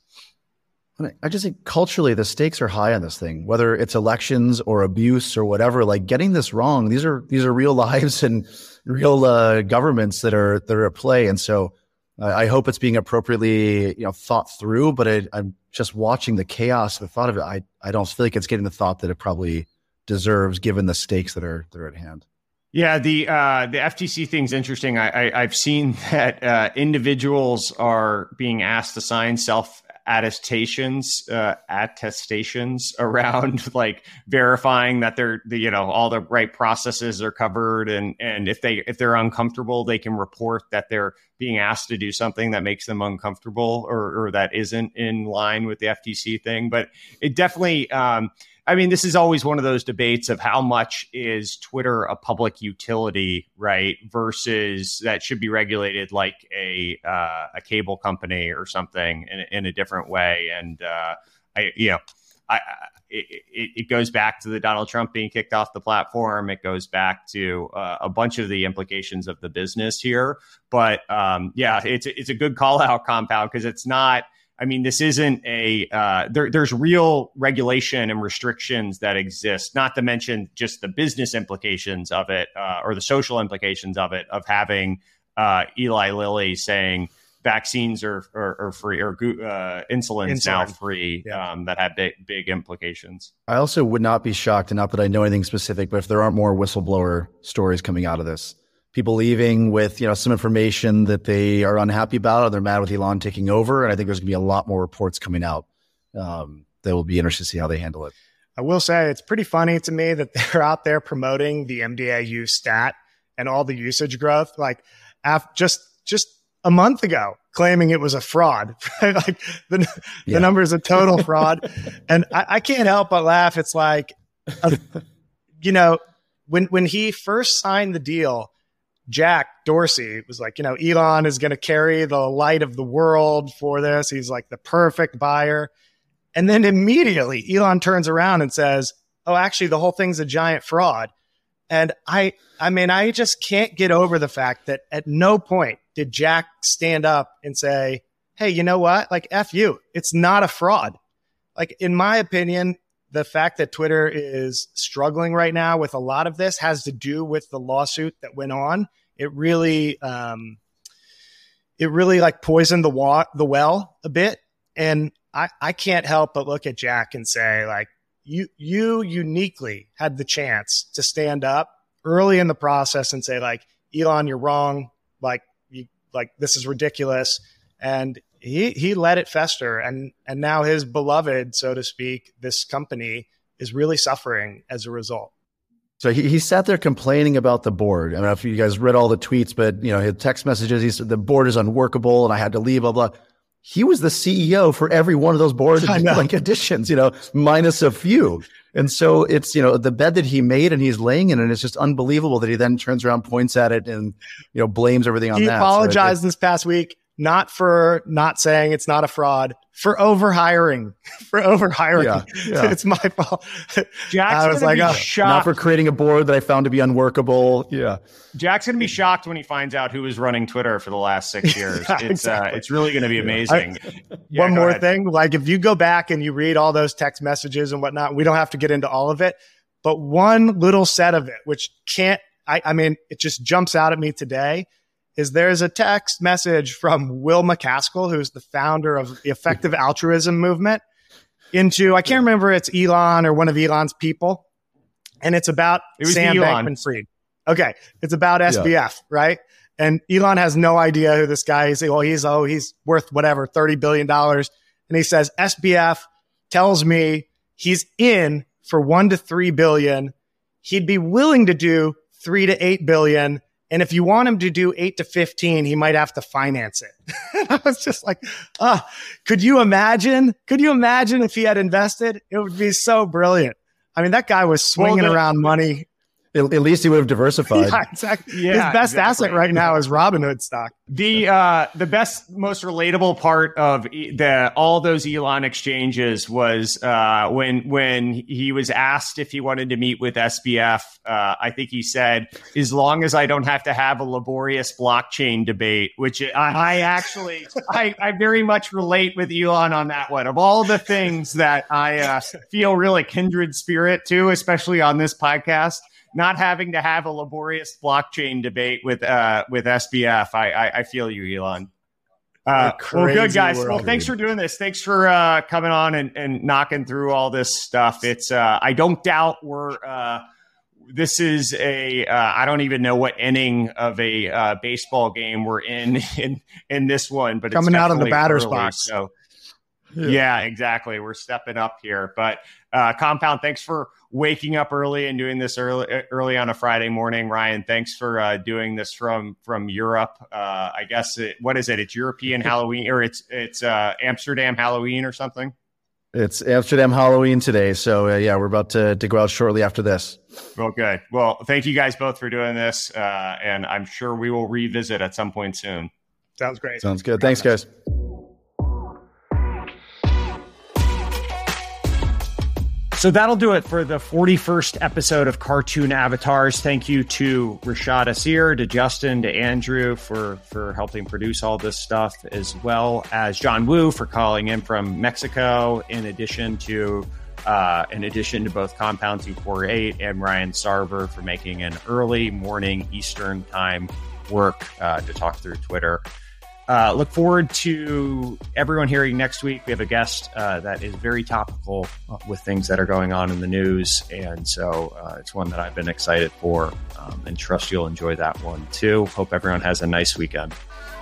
I just think culturally, the stakes are high on this thing, whether it's elections or abuse or whatever. Like getting this wrong, these are these are real lives and real uh, governments that are that are at play. And so uh, I hope it's being appropriately, you know, thought through. But I, I'm just watching the chaos. The thought of it, I I don't feel like it's getting the thought that it probably deserves, given the stakes that are that are at hand. Yeah, the uh, the F T C thing's interesting. I, I I've seen that uh, individuals are being asked to sign self attestations, uh, attestations around like verifying that they're, the, you know, all the right processes are covered, and and if they if they're uncomfortable, they can report that they're being asked to do something that makes them uncomfortable or or that isn't in line with the F T C thing. But it definitely. Um, I mean, this is always one of those debates of how much is Twitter a public utility, right, versus that should be regulated like a uh, a cable company or something in, in a different way. And uh, I, you know, I, it, it goes back to the Donald Trump being kicked off the platform. It goes back to uh, a bunch of the implications of the business here. But um, yeah, it's it's a good call out, Compound, because it's not. I mean, this isn't a, uh, there, there's real regulation and restrictions that exist, not to mention just the business implications of it, uh, or the social implications of it, of having uh, Eli Lilly saying vaccines are, are, are free, or uh, insulin's Insulin. now free, yeah. um, that have big, big implications. I also would not be shocked, and not that I know anything specific, but if there aren't more whistleblower stories coming out of this. People leaving with, you know, some information that they are unhappy about, or they're mad with Elon taking over. And I think there's going to be a lot more reports coming out. Um, that will be interesting to see how they handle it. I will say it's pretty funny to me that they're out there promoting the M D A U stat and all the usage growth, like af- just just a month ago, claiming it was a fraud. Like the, yeah. the number is a total fraud. And I, I can't help but laugh. It's like, a, you know, when when he first signed the deal, Jack Dorsey was like, you know, Elon is going to carry the light of the world for this. He's like the perfect buyer. And then immediately Elon turns around and says, oh, actually, the whole thing's a giant fraud. And I, I mean, I just can't get over the fact that at no point did Jack stand up and say, hey, you know what? Like, F you, it's not a fraud. Like, in my opinion, the fact that Twitter is struggling right now with a lot of this has to do with the lawsuit that went on. It really, um, it really like poisoned the wa- the well a bit. And I, I can't help but look at Jack and say, like, you, you uniquely had the chance to stand up early in the process and say, like, Elon, you're wrong. Like, you, like, this is ridiculous. And he, he let it fester. And, and now his beloved, so to speak, this company is really suffering as a result. So he, he sat there complaining about the board. I don't know if you guys read all the tweets, but, you know, his text messages, he said the board is unworkable and I had to leave, blah, blah. He was the C E O for every one of those board like additions, you know, minus a few. And so it's, you know, the bed that he made and he's laying in it. And it's just unbelievable that he then turns around, points at it and, you know, blames everything on he that. He apologized so it, this past week, not for not saying it's not a fraud, for overhiring, for overhiring. Yeah, yeah. It's my fault. Jack's I was like, oh, shocked. Not for creating a board that I found to be unworkable. Yeah. Jack's going to be shocked when he finds out who was running Twitter for the last six years. yeah, it's exactly. uh, it's really going to be amazing. I, yeah, one more ahead. thing, like if you go back and you read all those text messages and whatnot, we don't have to get into all of it, but one little set of it, which can't, I, I mean, it just jumps out at me today, is there's a text message from Will McCaskill, who's the founder of the Effective Altruism Movement, into, I can't remember, it's Elon or one of Elon's people. And it's about it Sam Bankman-Fried. Okay. It's about S B F, yeah. right? And Elon has no idea who this guy is. Well, he's, oh, he's worth whatever, thirty billion dollars. And he says, S B F tells me he's in for one to three billion. He'd be willing to do three to eight billion. And if you want him to do eight to fifteen, he might have to finance it. I was just like, ah, oh, could you imagine? Could you imagine if he had invested? It would be so brilliant. I mean, that guy was swinging well, the, around money. At least he would have diversified. Yeah, exactly. Yeah, His best exactly. asset right now is Robinhood stock. The uh, the best, most relatable part of the all those Elon exchanges was uh, when when he was asked if he wanted to meet with S B F. Uh, I think he said, "As long as I don't have to have a laborious blockchain debate," which I, I actually I, I very much relate with Elon on that one. Of all the things that I uh, feel really kindred spirit to, especially on this podcast. Not having to have a laborious blockchain debate with uh, with S B F. I, I, I feel you, Elon. Uh, well, good, guys. World. Well, thanks for doing this. Thanks for uh, coming on and, and knocking through all this stuff. It's uh, I don't doubt we're uh, this is a uh, I don't even know what inning of a uh, baseball game we're in in in this one, but coming it's out of the batter's early, box. So yeah. yeah, exactly. We're stepping up here, but uh, Compound, thanks for waking up early and doing this early early on a Friday morning. Ryan, thanks for uh, doing this from from Europe. Uh, I guess it, what is it? It's European Halloween, or it's it's uh, Amsterdam Halloween or something. It's Amsterdam Halloween today, so uh, yeah, we're about to to go out shortly after this. Well, good. Well, thank you guys both for doing this, uh, and I'm sure we will revisit at some point soon. Sounds great. Sounds good. Thanks, guys. So that'll do it for the forty-first episode of Cartoon Avatars. Thank you to Rashad Asir, to Justin, to Andrew for, for helping produce all this stuff, as well as John Woo for calling in from Mexico, in addition to uh, in addition to both Compound two forty-eight and Ryan Sarver for making an early morning Eastern time work uh, to talk through Twitter. Uh, look forward to everyone hearing next week. We have a guest uh, that is very topical with things that are going on in the news. And so uh, it's one that I've been excited for, um, and trust you'll enjoy that one too. Hope everyone has a nice weekend.